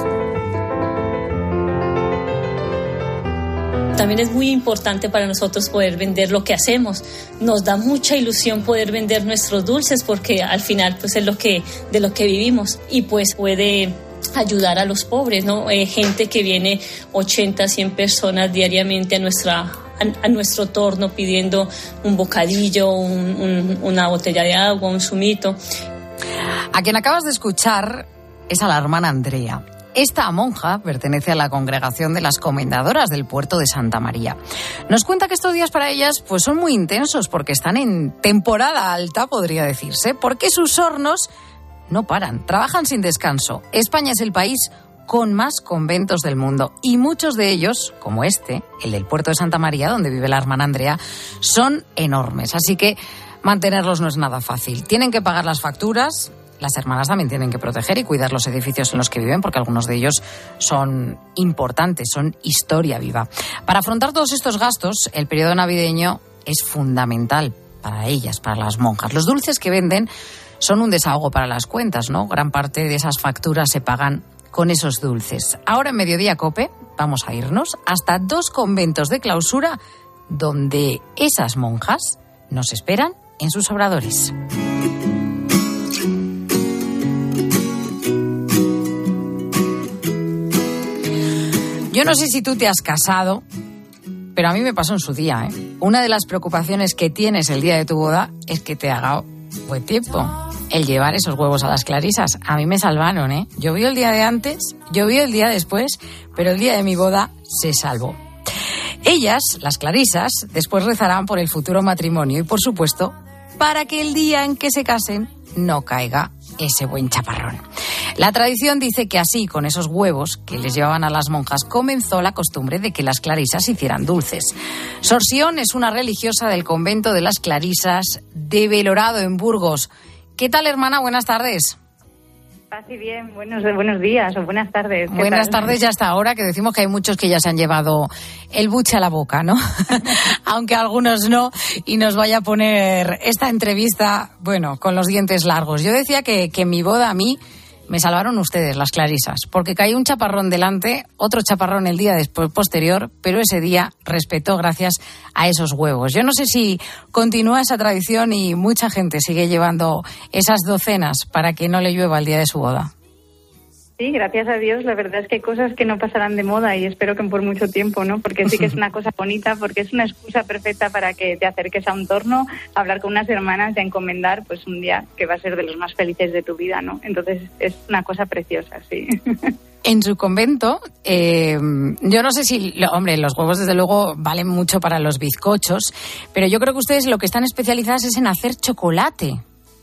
También es muy importante para nosotros poder vender lo que hacemos. Nos da mucha ilusión poder vender nuestros dulces, porque al final pues es lo que de lo que vivimos, y pues puede ayudar a los pobres, ¿no? Eh, gente que viene ochenta, cien personas diariamente a nuestra a, a nuestro torno pidiendo un bocadillo, un, un, una botella de agua, un zumito. A quien acabas de escuchar es a la hermana Andrea. Esta monja pertenece a la congregación de las Comendadoras del puerto de Santa María. Nos cuenta que estos días para ellas pues son muy intensos porque están en temporada alta, podría decirse, porque sus hornos no paran, trabajan sin descanso. España es el país con más conventos del mundo y muchos de ellos, como este, el del puerto de Santa María, donde vive la hermana Andrea, son enormes. Así que mantenerlos no es nada fácil. Tienen que pagar las facturas. Las hermanas también tienen que proteger y cuidar los edificios en los que viven, porque algunos de ellos son importantes, son historia viva. Para afrontar todos estos gastos, el periodo navideño es fundamental para ellas, para las monjas. Los dulces que venden son un desahogo para las cuentas, ¿no? Gran parte de esas facturas se pagan con esos dulces. Ahora en Mediodía COPE vamos a irnos hasta dos conventos de clausura donde esas monjas nos esperan en sus obradores. Yo no sé si tú te has casado, pero a mí me pasó en su día, ¿eh? Una de las preocupaciones que tienes el día de tu boda es que te haga buen tiempo. El llevar esos huevos a las clarisas. A mí me salvaron, ¿eh? Llovió el día de antes, llovió el día después, pero el día de mi boda se salvó. Ellas, las clarisas, después rezarán por el futuro matrimonio y, por supuesto, para que el día en que se casen no caiga ese buen chaparrón. La tradición dice que así, con esos huevos que les llevaban a las monjas, comenzó la costumbre de que las clarisas hicieran dulces. Sor Sion es una religiosa del convento de las Clarisas de Belorado, en Burgos. ¿Qué tal, hermana? Buenas tardes. Casi bien, buenos, buenos días o buenas tardes. Buenas tal? tardes ya hasta ahora, que decimos que hay muchos que ya se han llevado el buche a la boca, ¿no? Aunque algunos no, y nos vaya a poner esta entrevista, bueno, con los dientes largos. Yo decía que, que en mi boda a mí me salvaron ustedes, las clarisas, porque caí un chaparrón delante, otro chaparrón el día después posterior, pero ese día respetó gracias a esos huevos. Yo no sé si continúa esa tradición y mucha gente sigue llevando esas docenas para que no le llueva el día de su boda. Sí, gracias a Dios, la verdad es que hay cosas que no pasarán de moda y espero que por mucho tiempo, ¿no? Porque sí que es una cosa bonita, porque es una excusa perfecta para que te acerques a un torno, a hablar con unas hermanas y a encomendar pues un día que va a ser de los más felices de tu vida, ¿no? Entonces es una cosa preciosa, sí. En su convento, eh, yo no sé si, hombre, los huevos desde luego valen mucho para los bizcochos, pero yo creo que ustedes lo que están especializadas es en hacer chocolate.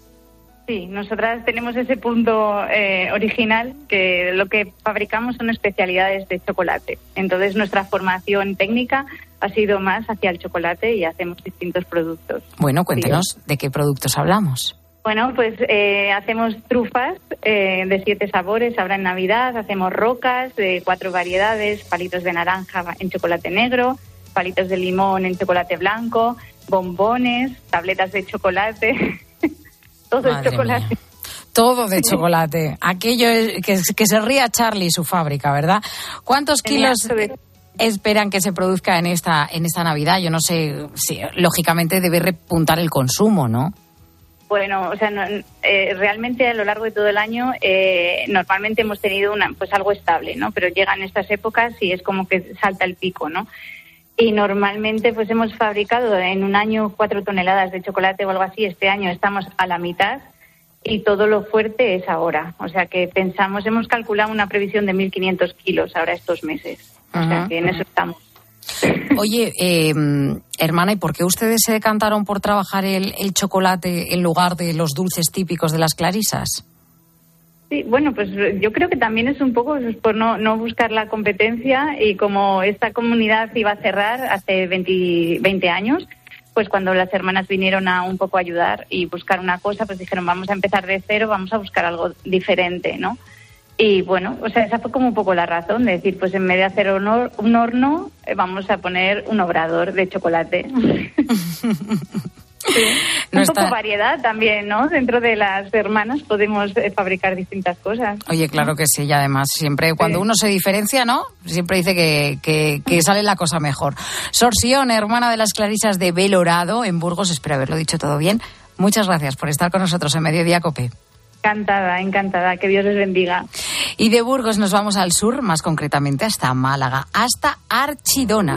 Sí, nosotras tenemos ese punto eh, original, que lo que fabricamos son especialidades de chocolate. Entonces nuestra formación técnica ha sido más hacia el chocolate y hacemos distintos productos. Bueno, cuéntenos sí. ¿De qué productos hablamos? Bueno, pues eh, hacemos trufas eh, de siete sabores ahora en Navidad, hacemos rocas de cuatro variedades, palitos de naranja en chocolate negro, palitos de limón en chocolate blanco, bombones, tabletas de chocolate... Todo Madre el chocolate. Mía. Todo de chocolate. Aquello es, que, que se ría Charlie y su fábrica, ¿verdad? ¿Cuántos kilos esperan que se produzca en esta en esta Navidad? Yo no sé, si, lógicamente debe repuntar el consumo, ¿no? Bueno, o sea, no, eh, realmente a lo largo de todo el año eh, normalmente hemos tenido una, pues algo estable, ¿no? Pero llegan estas épocas y es como que salta el pico, ¿no? Y normalmente pues hemos fabricado en un año cuatro toneladas de chocolate o algo así. Este año estamos a la mitad y todo lo fuerte es ahora. O sea que pensamos, hemos calculado una previsión de mil quinientos kilos ahora estos meses. O uh-huh. sea que en eso estamos. Oye, eh, hermana, ¿y por qué ustedes se decantaron por trabajar el, el chocolate en lugar de los dulces típicos de las clarisas? Sí, bueno, pues yo creo que también es un poco por no, no buscar la competencia, y como esta comunidad iba a cerrar hace veinte, veinte años, pues cuando las hermanas vinieron a un poco ayudar y buscar una cosa, pues dijeron vamos a empezar de cero, vamos a buscar algo diferente, ¿no? Y bueno, o sea, esa fue como un poco la razón de decir, pues en vez de hacer un, hor- un horno, eh, vamos a poner un obrador de chocolate. Sí. No un está... poco variedad también, ¿no? Dentro de las hermanas podemos eh, fabricar distintas cosas. Oye, claro que sí, y además siempre cuando sí. uno se diferencia, ¿no? Siempre dice que, que, que sale la cosa mejor. Sor Sion, hermana de las Clarisas de Belorado, en Burgos, espero haberlo dicho todo bien. Muchas gracias por estar con nosotros en Mediodía COPE. Encantada, encantada, que Dios les bendiga. Y de Burgos nos vamos al sur, más concretamente hasta Málaga, hasta Archidona.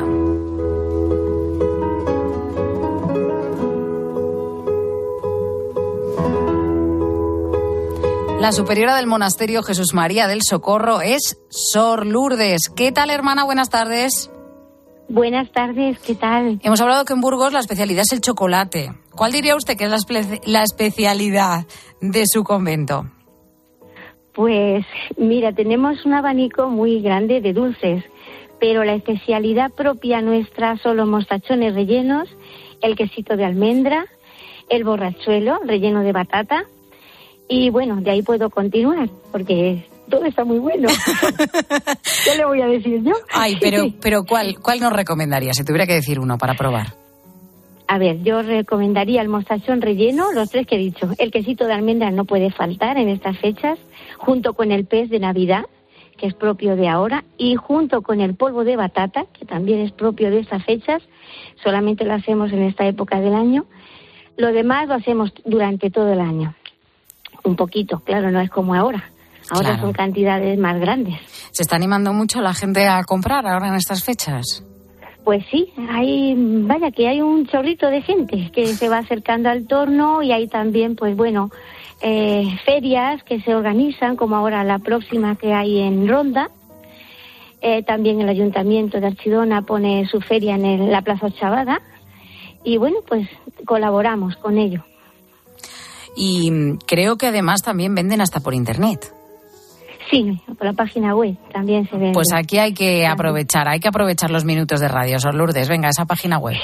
La superiora del monasterio Jesús María del Socorro es Sor Lourdes. ¿Qué tal, hermana? Buenas tardes. Buenas tardes, ¿qué tal? Hemos hablado que en Burgos la especialidad es el chocolate. ¿Cuál diría usted que es la, espe- la especialidad de su convento? Pues mira, tenemos un abanico muy grande de dulces, pero la especialidad propia nuestra son los mostachones rellenos, el quesito de almendra, el borrachuelo relleno de batata. Y bueno, de ahí puedo continuar, porque todo está muy bueno. ¿Qué le voy a decir yo? Ay, pero, pero ¿cuál, cuál nos recomendaría, si tuviera que decir uno para probar? A ver, yo recomendaría el mostachón relleno, los tres que he dicho. El quesito de almendra no puede faltar en estas fechas, junto con el pez de Navidad, que es propio de ahora, y junto con el polvo de batata, que también es propio de estas fechas, solamente lo hacemos en esta época del año. Lo demás lo hacemos durante todo el año. Un poquito, claro, no es como ahora. Ahora claro. Son cantidades más grandes. ¿Se está animando mucho la gente a comprar ahora en estas fechas? Pues sí, hay, vaya que hay un chorrito de gente que se va acercando al torno, y hay también, pues bueno, eh, ferias que se organizan, como ahora la próxima que hay en Ronda. Eh, también el Ayuntamiento de Archidona pone su feria en el, la Plaza Ochavada, y bueno, pues colaboramos con ello. Y creo que además también venden hasta por internet. Sí, por la página web también se vende. Pues aquí hay que aprovechar, hay que aprovechar los minutos de radio. Sor Lourdes, venga, esa página web.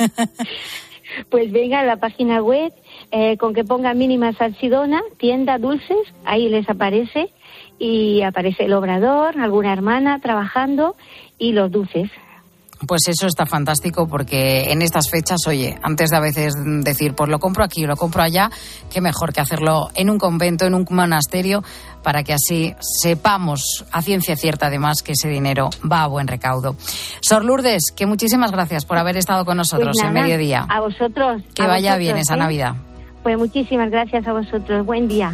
Pues venga, la página web, eh, con que ponga Mínimas Archidona, tienda dulces, ahí les aparece, y aparece el obrador, alguna hermana trabajando, y los dulces. Pues eso está fantástico, porque en estas fechas, oye, antes de a veces decir, pues lo compro aquí o lo compro allá, qué mejor que hacerlo en un convento, en un monasterio, para que así sepamos a ciencia cierta además que ese dinero va a buen recaudo. Sor Lourdes, que muchísimas gracias por haber estado con nosotros pues nada, en Mediodía. A vosotros. Que a vaya vosotros, bien esa ¿eh? Navidad. Pues muchísimas gracias a vosotros. Buen día.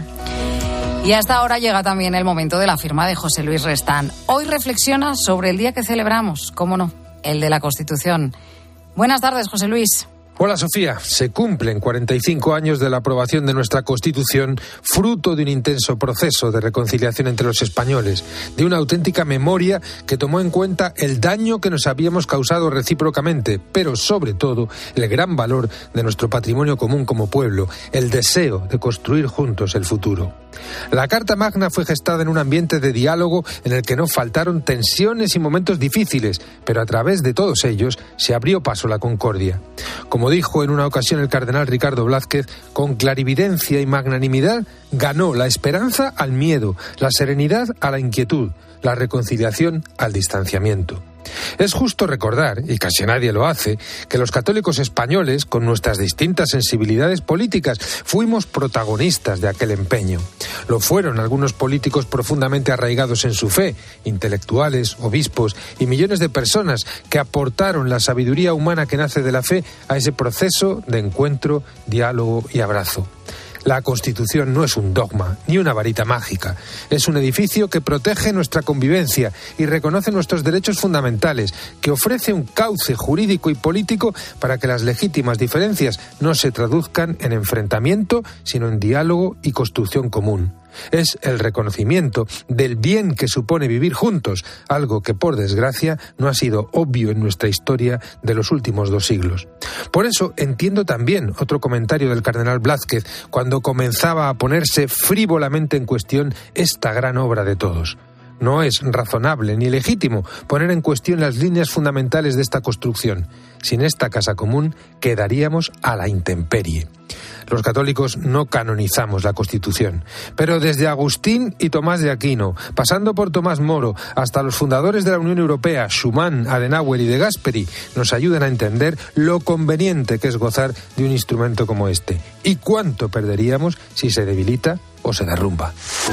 Y hasta ahora llega también el momento de la firma de José Luis Restán. Hoy reflexiona sobre el día que celebramos, cómo no, el de la Constitución. Buenas tardes, José Luis. Hola, Sofía. Se cumplen cuarenta y cinco años de la aprobación de nuestra Constitución, fruto de un intenso proceso de reconciliación entre los españoles, de una auténtica memoria que tomó en cuenta el daño que nos habíamos causado recíprocamente, pero sobre todo el gran valor de nuestro patrimonio común como pueblo, el deseo de construir juntos el futuro. La Carta Magna fue gestada en un ambiente de diálogo en el que no faltaron tensiones y momentos difíciles, pero a través de todos ellos se abrió paso la concordia. Como dijo en una ocasión el cardenal Ricardo Blázquez, con clarividencia y magnanimidad ganó la esperanza al miedo, la serenidad a la inquietud, la reconciliación al distanciamiento. Es justo recordar, y casi nadie lo hace, que los católicos españoles, con nuestras distintas sensibilidades políticas, fuimos protagonistas de aquel empeño. Lo fueron algunos políticos profundamente arraigados en su fe, intelectuales, obispos y millones de personas que aportaron la sabiduría humana que nace de la fe a ese proceso de encuentro, diálogo y abrazo. La Constitución no es un dogma, ni una varita mágica. Es un edificio que protege nuestra convivencia y reconoce nuestros derechos fundamentales, que ofrece un cauce jurídico y político para que las legítimas diferencias no se traduzcan en enfrentamiento, sino en diálogo y construcción común. Es el reconocimiento del bien que supone vivir juntos, algo que, por desgracia, no ha sido obvio en nuestra historia de los últimos dos siglos. Por eso entiendo también otro comentario del cardenal Blázquez cuando comenzaba a ponerse frívolamente en cuestión esta gran obra de todos. No es razonable ni legítimo poner en cuestión las líneas fundamentales de esta construcción. Sin esta casa común quedaríamos a la intemperie. Los católicos no canonizamos la Constitución, pero desde Agustín y Tomás de Aquino, pasando por Tomás Moro, hasta los fundadores de la Unión Europea, Schuman, Adenauer y De Gasperi, nos ayudan a entender lo conveniente que es gozar de un instrumento como este, y cuánto perderíamos si se debilita o se derrumba.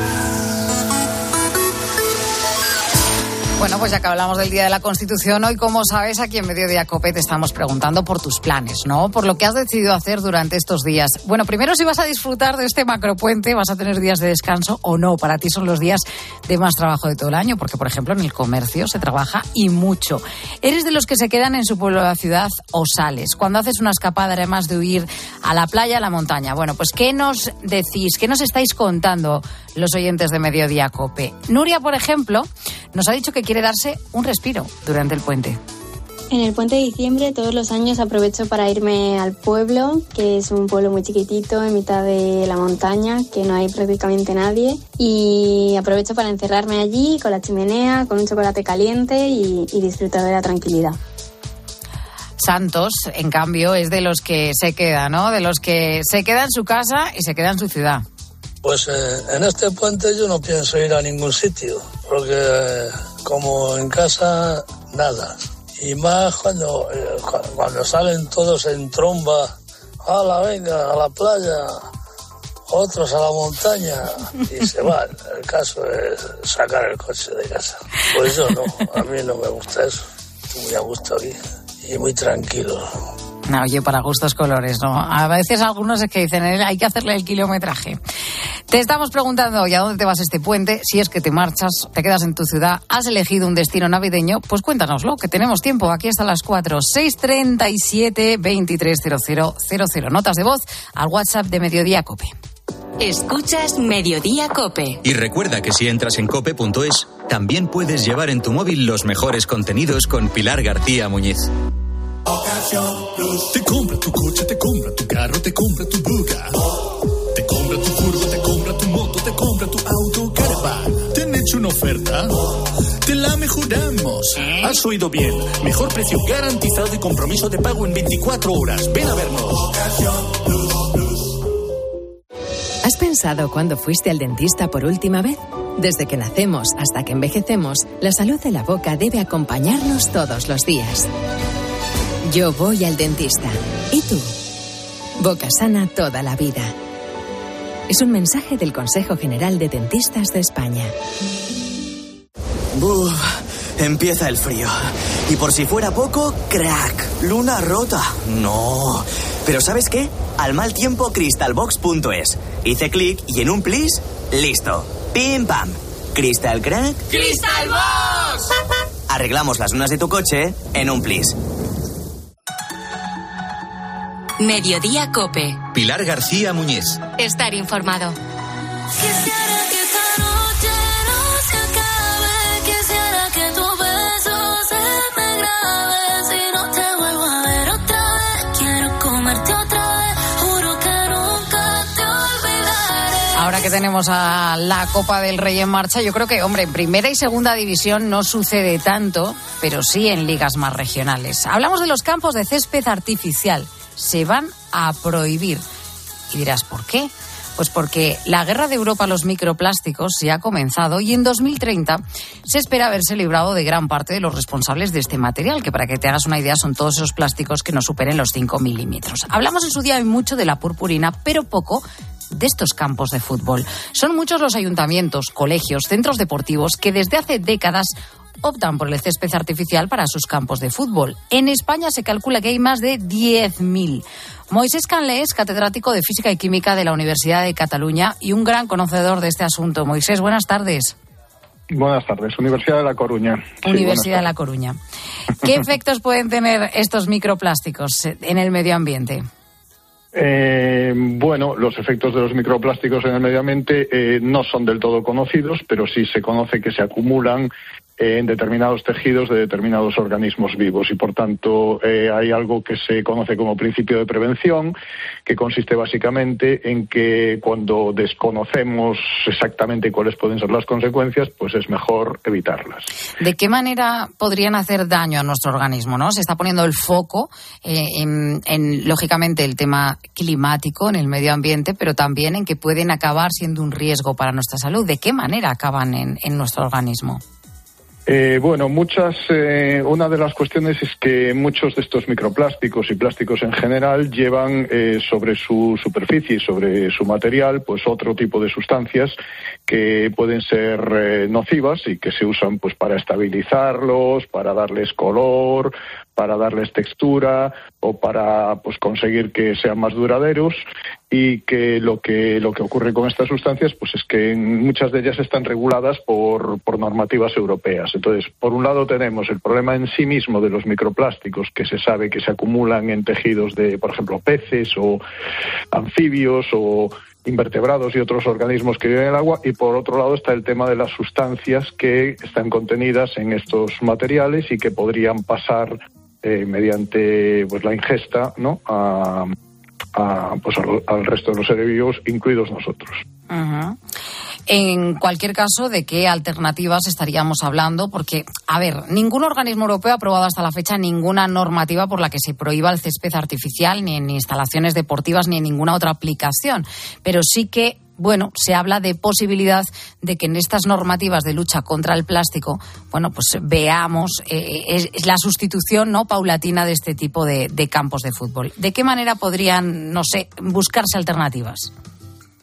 Bueno, pues ya que hablamos del Día de la Constitución, hoy, como sabes, aquí en Mediodía COPE te estamos preguntando por tus planes, ¿no? Por lo que has decidido hacer durante estos días. Bueno, primero, si vas a disfrutar de este macropuente, vas a tener días de descanso o no. Para ti son los días de más trabajo de todo el año, porque, por ejemplo, en el comercio se trabaja y mucho. ¿Eres de los que se quedan en su pueblo o la ciudad o sales? Cuando haces una escapada, además de huir a la playa, a la montaña. Bueno, pues, ¿qué nos decís? ¿Qué nos estáis contando los oyentes de Mediodía COPE? Nuria, por ejemplo, nos ha dicho que quiere darse un respiro durante el puente. En el puente de diciembre todos los años aprovecho para irme al pueblo, que es un pueblo muy chiquitito en mitad de la montaña, que no hay prácticamente nadie, y aprovecho para encerrarme allí con la chimenea, con un chocolate caliente y, y disfrutar de la tranquilidad. Santos, en cambio, es de los que se queda, ¿no? De los que se queda en su casa y se queda en su ciudad. Pues eh, en este puente yo no pienso ir a ningún sitio, porque eh, como en casa, nada. Y más cuando, eh, cuando salen todos en tromba, ¡hala, venga, a la playa! otros a la montaña y se van. El caso es sacar el coche de casa. Pues yo no, a mí no me gusta eso. Estoy muy a gusto aquí y muy tranquilo. No, oye, para gustos colores, ¿no? A veces algunos es que dicen, hay que hacerle el kilometraje. Te estamos preguntando hoy a dónde te vas este puente, si es que te marchas, te quedas en tu ciudad, has elegido un destino navideño, pues cuéntanoslo, que tenemos tiempo, aquí hasta las cuatro, seis treinta y siete, veintitrés cero cero cero cero. Notas de voz al WhatsApp de Mediodía COPE. Escuchas Mediodía COPE. Y recuerda que si entras en cope punto es, también puedes llevar en tu móvil los mejores contenidos con Pilar García Muñiz. Ocasión Plus. Te compra tu coche, te compra tu carro, te compra tu buga. Te compra tu furgo, te compra tu moto, te compra tu auto, caravan. ¿Te han hecho una oferta? Te la mejoramos. Has oído bien. Mejor precio garantizado y compromiso de pago en veinticuatro horas. Ven a vernos. Ocasión Plus, Plus. ¿Has pensado cuándo fuiste al dentista por última vez? Desde que nacemos hasta que envejecemos, la salud de la boca debe acompañarnos todos los días. Yo voy al dentista. ¿Y tú? Boca sana toda la vida. Es un mensaje del Consejo General de Dentistas de España. Uf, empieza el frío. Y por si fuera poco, crack, luna rota. No. Pero ¿sabes qué? Al mal tiempo, crystalbox punto es. Hice clic y en un plis, listo. Pim pam. Crystal crack. ¡Crystalbox! Arreglamos las lunas de tu coche en un plis. Mediodía COPE. Pilar García Muñiz. Estar informado. Quisiera que esta noche no se acabe, quisiera que tu beso se me grabe, si no te vuelvo a ver otra vez, quiero comerte otra vez, juro que nunca te olvidaré. Ahora que tenemos a la Copa del Rey en marcha, yo creo que, hombre, en primera y segunda división no sucede tanto, pero sí en ligas más regionales. Hablamos de los campos de césped artificial. Se van a prohibir. Y dirás, ¿por qué? Pues porque la guerra de Europa a los microplásticos se ha comenzado y en dos mil treinta se espera haberse librado de gran parte de los responsables de este material, que para que te hagas una idea son todos esos plásticos que no superen los cinco milímetros. Hablamos en su día mucho de la purpurina, pero poco de estos campos de fútbol. Son muchos los ayuntamientos, colegios, centros deportivos que desde hace décadas optan por el césped artificial para sus campos de fútbol. En España se calcula que hay más de diez mil. Moisés Canlé es catedrático de Física y Química de la Universidad de Cataluña y un gran conocedor de este asunto. Moisés, buenas tardes. Buenas tardes. Universidad de La Coruña. Universidad sí, de La Coruña. ¿Qué efectos pueden tener estos microplásticos en el medio ambiente? Eh, bueno, los efectos de los microplásticos en el medio ambiente eh, no son del todo conocidos, pero sí se conoce que se acumulan en determinados tejidos de determinados organismos vivos y, por tanto, eh, hay algo que se conoce como principio de prevención, que consiste básicamente en que cuando desconocemos exactamente cuáles pueden ser las consecuencias, pues es mejor evitarlas. ¿De qué manera podrían hacer daño a nuestro organismo, no? Se está poniendo el foco eh, en, en, lógicamente, el tema climático, en el medio ambiente, pero también en que pueden acabar siendo un riesgo para nuestra salud. ¿De qué manera acaban en, en nuestro organismo? Eh, bueno, muchas. Eh, una de las cuestiones es que muchos de estos microplásticos y plásticos en general llevan eh, sobre su superficie y sobre su material, pues otro tipo de sustancias que pueden ser eh, nocivas y que se usan, pues, para estabilizarlos, para darles color, para darles textura o para, pues, conseguir que sean más duraderos. Y que lo que lo que ocurre con estas sustancias, pues es que muchas de ellas están reguladas por, por normativas europeas. Entonces, por un lado tenemos el problema en sí mismo de los microplásticos, que se sabe que se acumulan en tejidos de, por ejemplo, peces o anfibios o invertebrados y otros organismos que viven en el agua, y por otro lado está el tema de las sustancias que están contenidas en estos materiales y que podrían pasar eh, mediante, pues, la ingesta, ¿no?, a A, pues al, al resto de los seres vivos, incluidos nosotros. Uh-huh. En cualquier caso, ¿de qué alternativas estaríamos hablando? Porque, a ver, ningún organismo europeo ha aprobado hasta la fecha ninguna normativa por la que se prohíba el césped artificial, ni en instalaciones deportivas, ni en ninguna otra aplicación. Pero sí que, bueno, se habla de posibilidad de que en estas normativas de lucha contra el plástico, bueno, pues veamos eh, es, es la sustitución, ¿no?, paulatina de este tipo de, de campos de fútbol. ¿De qué manera podrían, no sé, buscarse alternativas?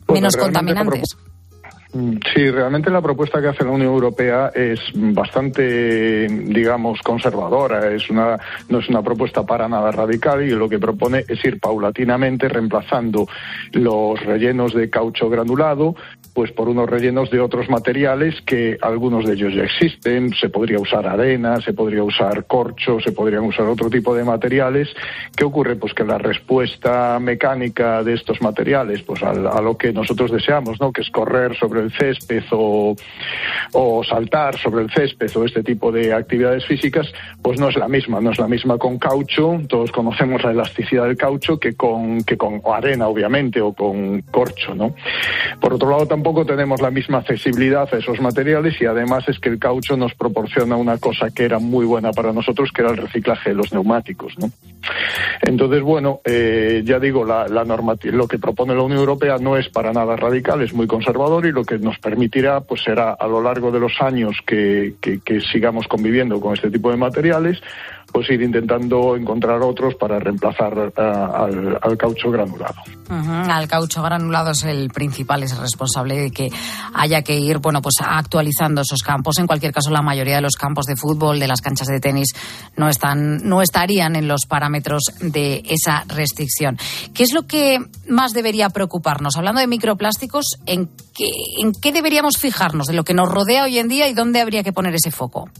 Bueno, menos contaminantes. Sí, realmente la propuesta que hace la Unión Europea es bastante, digamos, conservadora. Es una, no es una propuesta para nada radical, y lo que propone es ir paulatinamente reemplazando los rellenos de caucho granulado pues por unos rellenos de otros materiales, que algunos de ellos ya existen. Se podría usar arena, se podría usar corcho, se podrían usar otro tipo de materiales. ¿Qué ocurre? Pues que la respuesta mecánica de estos materiales, pues a, a lo que nosotros deseamos, ¿no?, que es correr sobre el césped o, o saltar sobre el césped o este tipo de actividades físicas, pues no es la misma, no es la misma con caucho. Todos conocemos la elasticidad del caucho que con, que con arena, obviamente, o con corcho, ¿no? Por otro lado, tampoco tenemos la misma accesibilidad a esos materiales, y además es que el caucho nos proporciona una cosa que era muy buena para nosotros, que era el reciclaje de los neumáticos, ¿no? Entonces, bueno, eh, ya digo, la, la normativa, lo que propone la Unión Europea no es para nada radical, es muy conservador, y lo que nos permitirá pues será, a lo largo de los años que, que, que sigamos conviviendo con este tipo de materiales, pues ir intentando encontrar otros para reemplazar uh, al, al caucho granulado. Uh-huh. Al caucho granulado es el principal, es el responsable de que haya que ir, bueno, pues actualizando esos campos. En cualquier caso, la mayoría de los campos de fútbol, de las canchas de tenis, no están, no estarían en los parámetros de esa restricción. ¿Qué es lo que más debería preocuparnos? Hablando de microplásticos, ¿en qué, en qué deberíamos fijarnos de lo que nos rodea hoy en día y dónde habría que poner ese foco?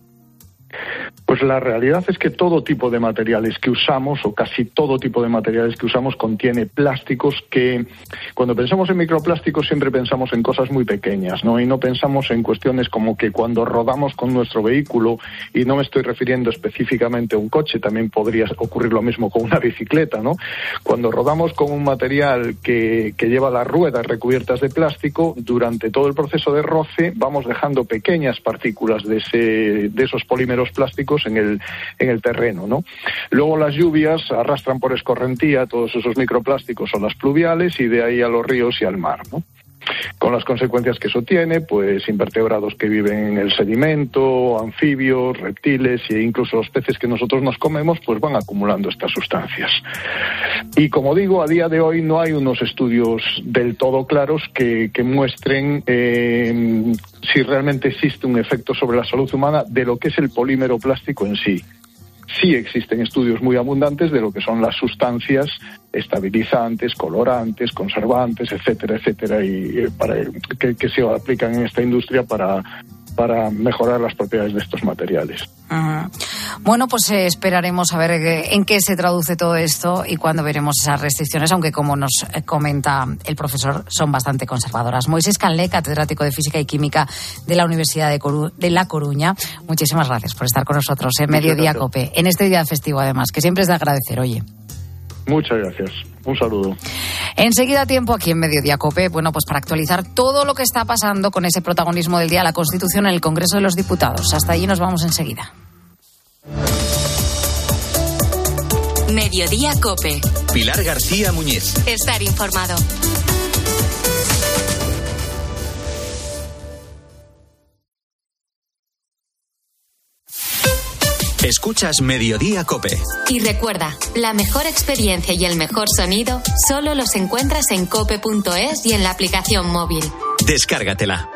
Pues la realidad es que todo tipo de materiales que usamos, o casi todo tipo de materiales que usamos, contiene plásticos que, cuando pensamos en microplásticos, siempre pensamos en cosas muy pequeñas, ¿no? Y no pensamos en cuestiones como que cuando rodamos con nuestro vehículo, y no me estoy refiriendo específicamente a un coche, también podría ocurrir lo mismo con una bicicleta, ¿no? Cuando rodamos con un material que, que lleva las ruedas recubiertas de plástico, durante todo el proceso de roce vamos dejando pequeñas partículas de, ese, de esos polímeros plásticos en el, en el terreno, ¿no? Luego las lluvias arrastran por escorrentía todos esos microplásticos o las pluviales, y de ahí a los ríos y al mar, ¿no? Con las consecuencias que eso tiene, pues invertebrados que viven en el sedimento, anfibios, reptiles e incluso los peces que nosotros nos comemos, pues van acumulando estas sustancias. Y como digo, a día de hoy no hay unos estudios del todo claros que, que muestren eh, si realmente existe un efecto sobre la salud humana de lo que es el polímero plástico en sí. Sí existen estudios muy abundantes de lo que son las sustancias estabilizantes, colorantes, conservantes, etcétera, etcétera, y para que, que se aplican en esta industria para, para mejorar las propiedades de estos materiales. Uh-huh. Bueno, pues eh, esperaremos a ver eh, en qué se traduce todo esto y cuándo veremos esas restricciones, aunque como nos eh, comenta el profesor, son bastante conservadoras. Moisés Canlé, catedrático de Física y Química de la Universidad de, Coru- de La Coruña, muchísimas gracias por estar con nosotros en Mediodía Cope, en este día festivo además, que siempre es de agradecer, oye. Muchas gracias. Un saludo. Enseguida tiempo aquí en Mediodía Cope, bueno, pues para actualizar todo lo que está pasando con ese protagonismo del día, la Constitución en el Congreso de los Diputados. Hasta allí nos vamos enseguida. Mediodía Cope. Pilar García Muñiz. Estar informado. Escuchas Mediodía Cope. Y recuerda, la mejor experiencia y el mejor sonido solo los encuentras en cope punto es y en la aplicación móvil. Descárgatela.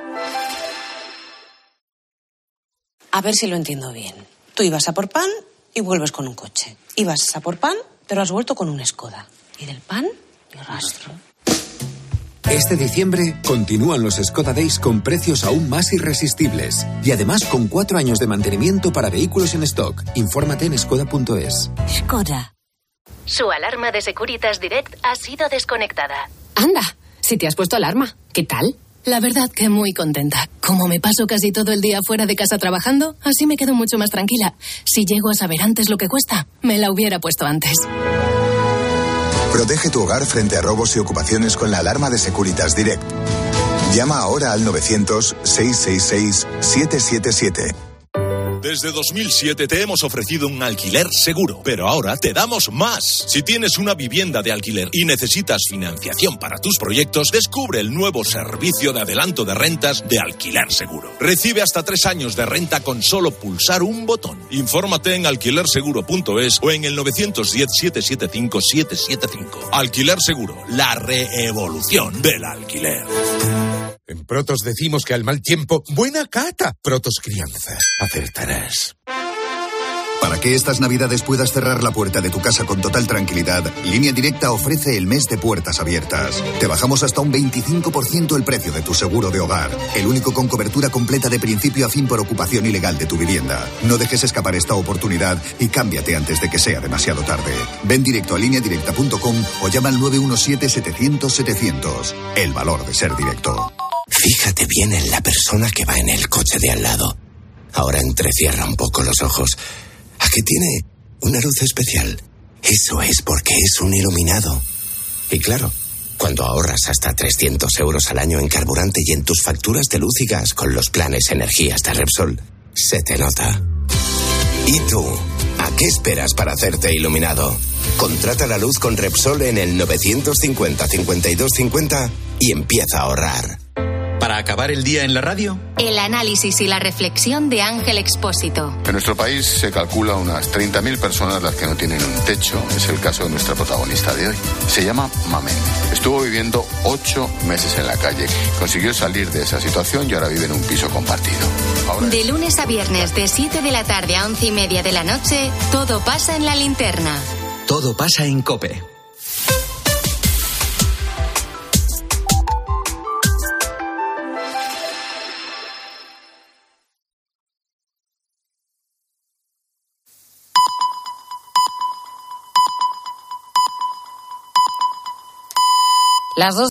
A ver si lo entiendo bien. Tú ibas a por pan y vuelves con un coche. Ibas a por pan, pero has vuelto con un Skoda. Y del pan, ni rastro. Este diciembre continúan los Skoda Days con precios aún más irresistibles. Y además con cuatro años de mantenimiento para vehículos en stock. Infórmate en skoda punto es. Skoda. Su alarma de Securitas Direct ha sido desconectada. Anda, si te has puesto alarma, ¿qué tal? La verdad que muy contenta. Como me paso casi todo el día fuera de casa trabajando, así me quedo mucho más tranquila. Si llego a saber antes lo que cuesta, me la hubiera puesto antes. Protege tu hogar frente a robos y ocupaciones con la alarma de Securitas Direct. Llama ahora al novecientos, seiscientos sesenta y seis, setecientos setenta y siete. Desde dos mil siete te hemos ofrecido un alquiler seguro, pero ahora te damos más. Si tienes una vivienda de alquiler y necesitas financiación para tus proyectos, descubre el nuevo servicio de adelanto de rentas de Alquiler Seguro. Recibe hasta tres años de renta con solo pulsar un botón. Infórmate en alquiler seguro punto es o en el nueve uno cero, siete siete cinco, siete siete cinco. Alquiler Seguro, la reevolución del alquiler. En Protos decimos que al mal tiempo, buena cata. Protos Crianza, acertarás. Para que estas navidades puedas cerrar la puerta de tu casa con total tranquilidad, Línea Directa ofrece el mes de puertas abiertas. Te bajamos hasta un veinticinco por ciento el precio de tu seguro de hogar. El único con cobertura completa de principio a fin por ocupación ilegal de tu vivienda. No dejes escapar esta oportunidad y cámbiate antes de que sea demasiado tarde. Ven directo a línea directa punto com o llama al nueve uno siete, setecientos, setecientos. El valor de ser directo. Fíjate bien en la persona que va en el coche de al lado. Ahora entrecierra un poco los ojos. ¿A qué tiene una luz especial? Eso es porque es un iluminado. Y claro, cuando ahorras hasta trescientos euros al año en carburante y en tus facturas de luz y gas con los planes energías de Repsol, se te nota. ¿Y tú? ¿A qué esperas para hacerte iluminado? Contrata la luz con Repsol en el novecientos cincuenta, cincuenta y dos cincuenta y empieza a ahorrar. Para acabar el día en la radio, El análisis y la reflexión de Ángel Expósito. En nuestro país se calcula unas treinta mil personas las que no tienen un techo. Es el caso de nuestra protagonista de hoy. Se llama Mamen. Estuvo viviendo ocho meses en la calle. Consiguió salir de esa situación y ahora vive en un piso compartido. Ahora De lunes a viernes, de siete de la tarde a once y media de la noche, todo pasa en La Linterna. todo pasa en COPE. Las dos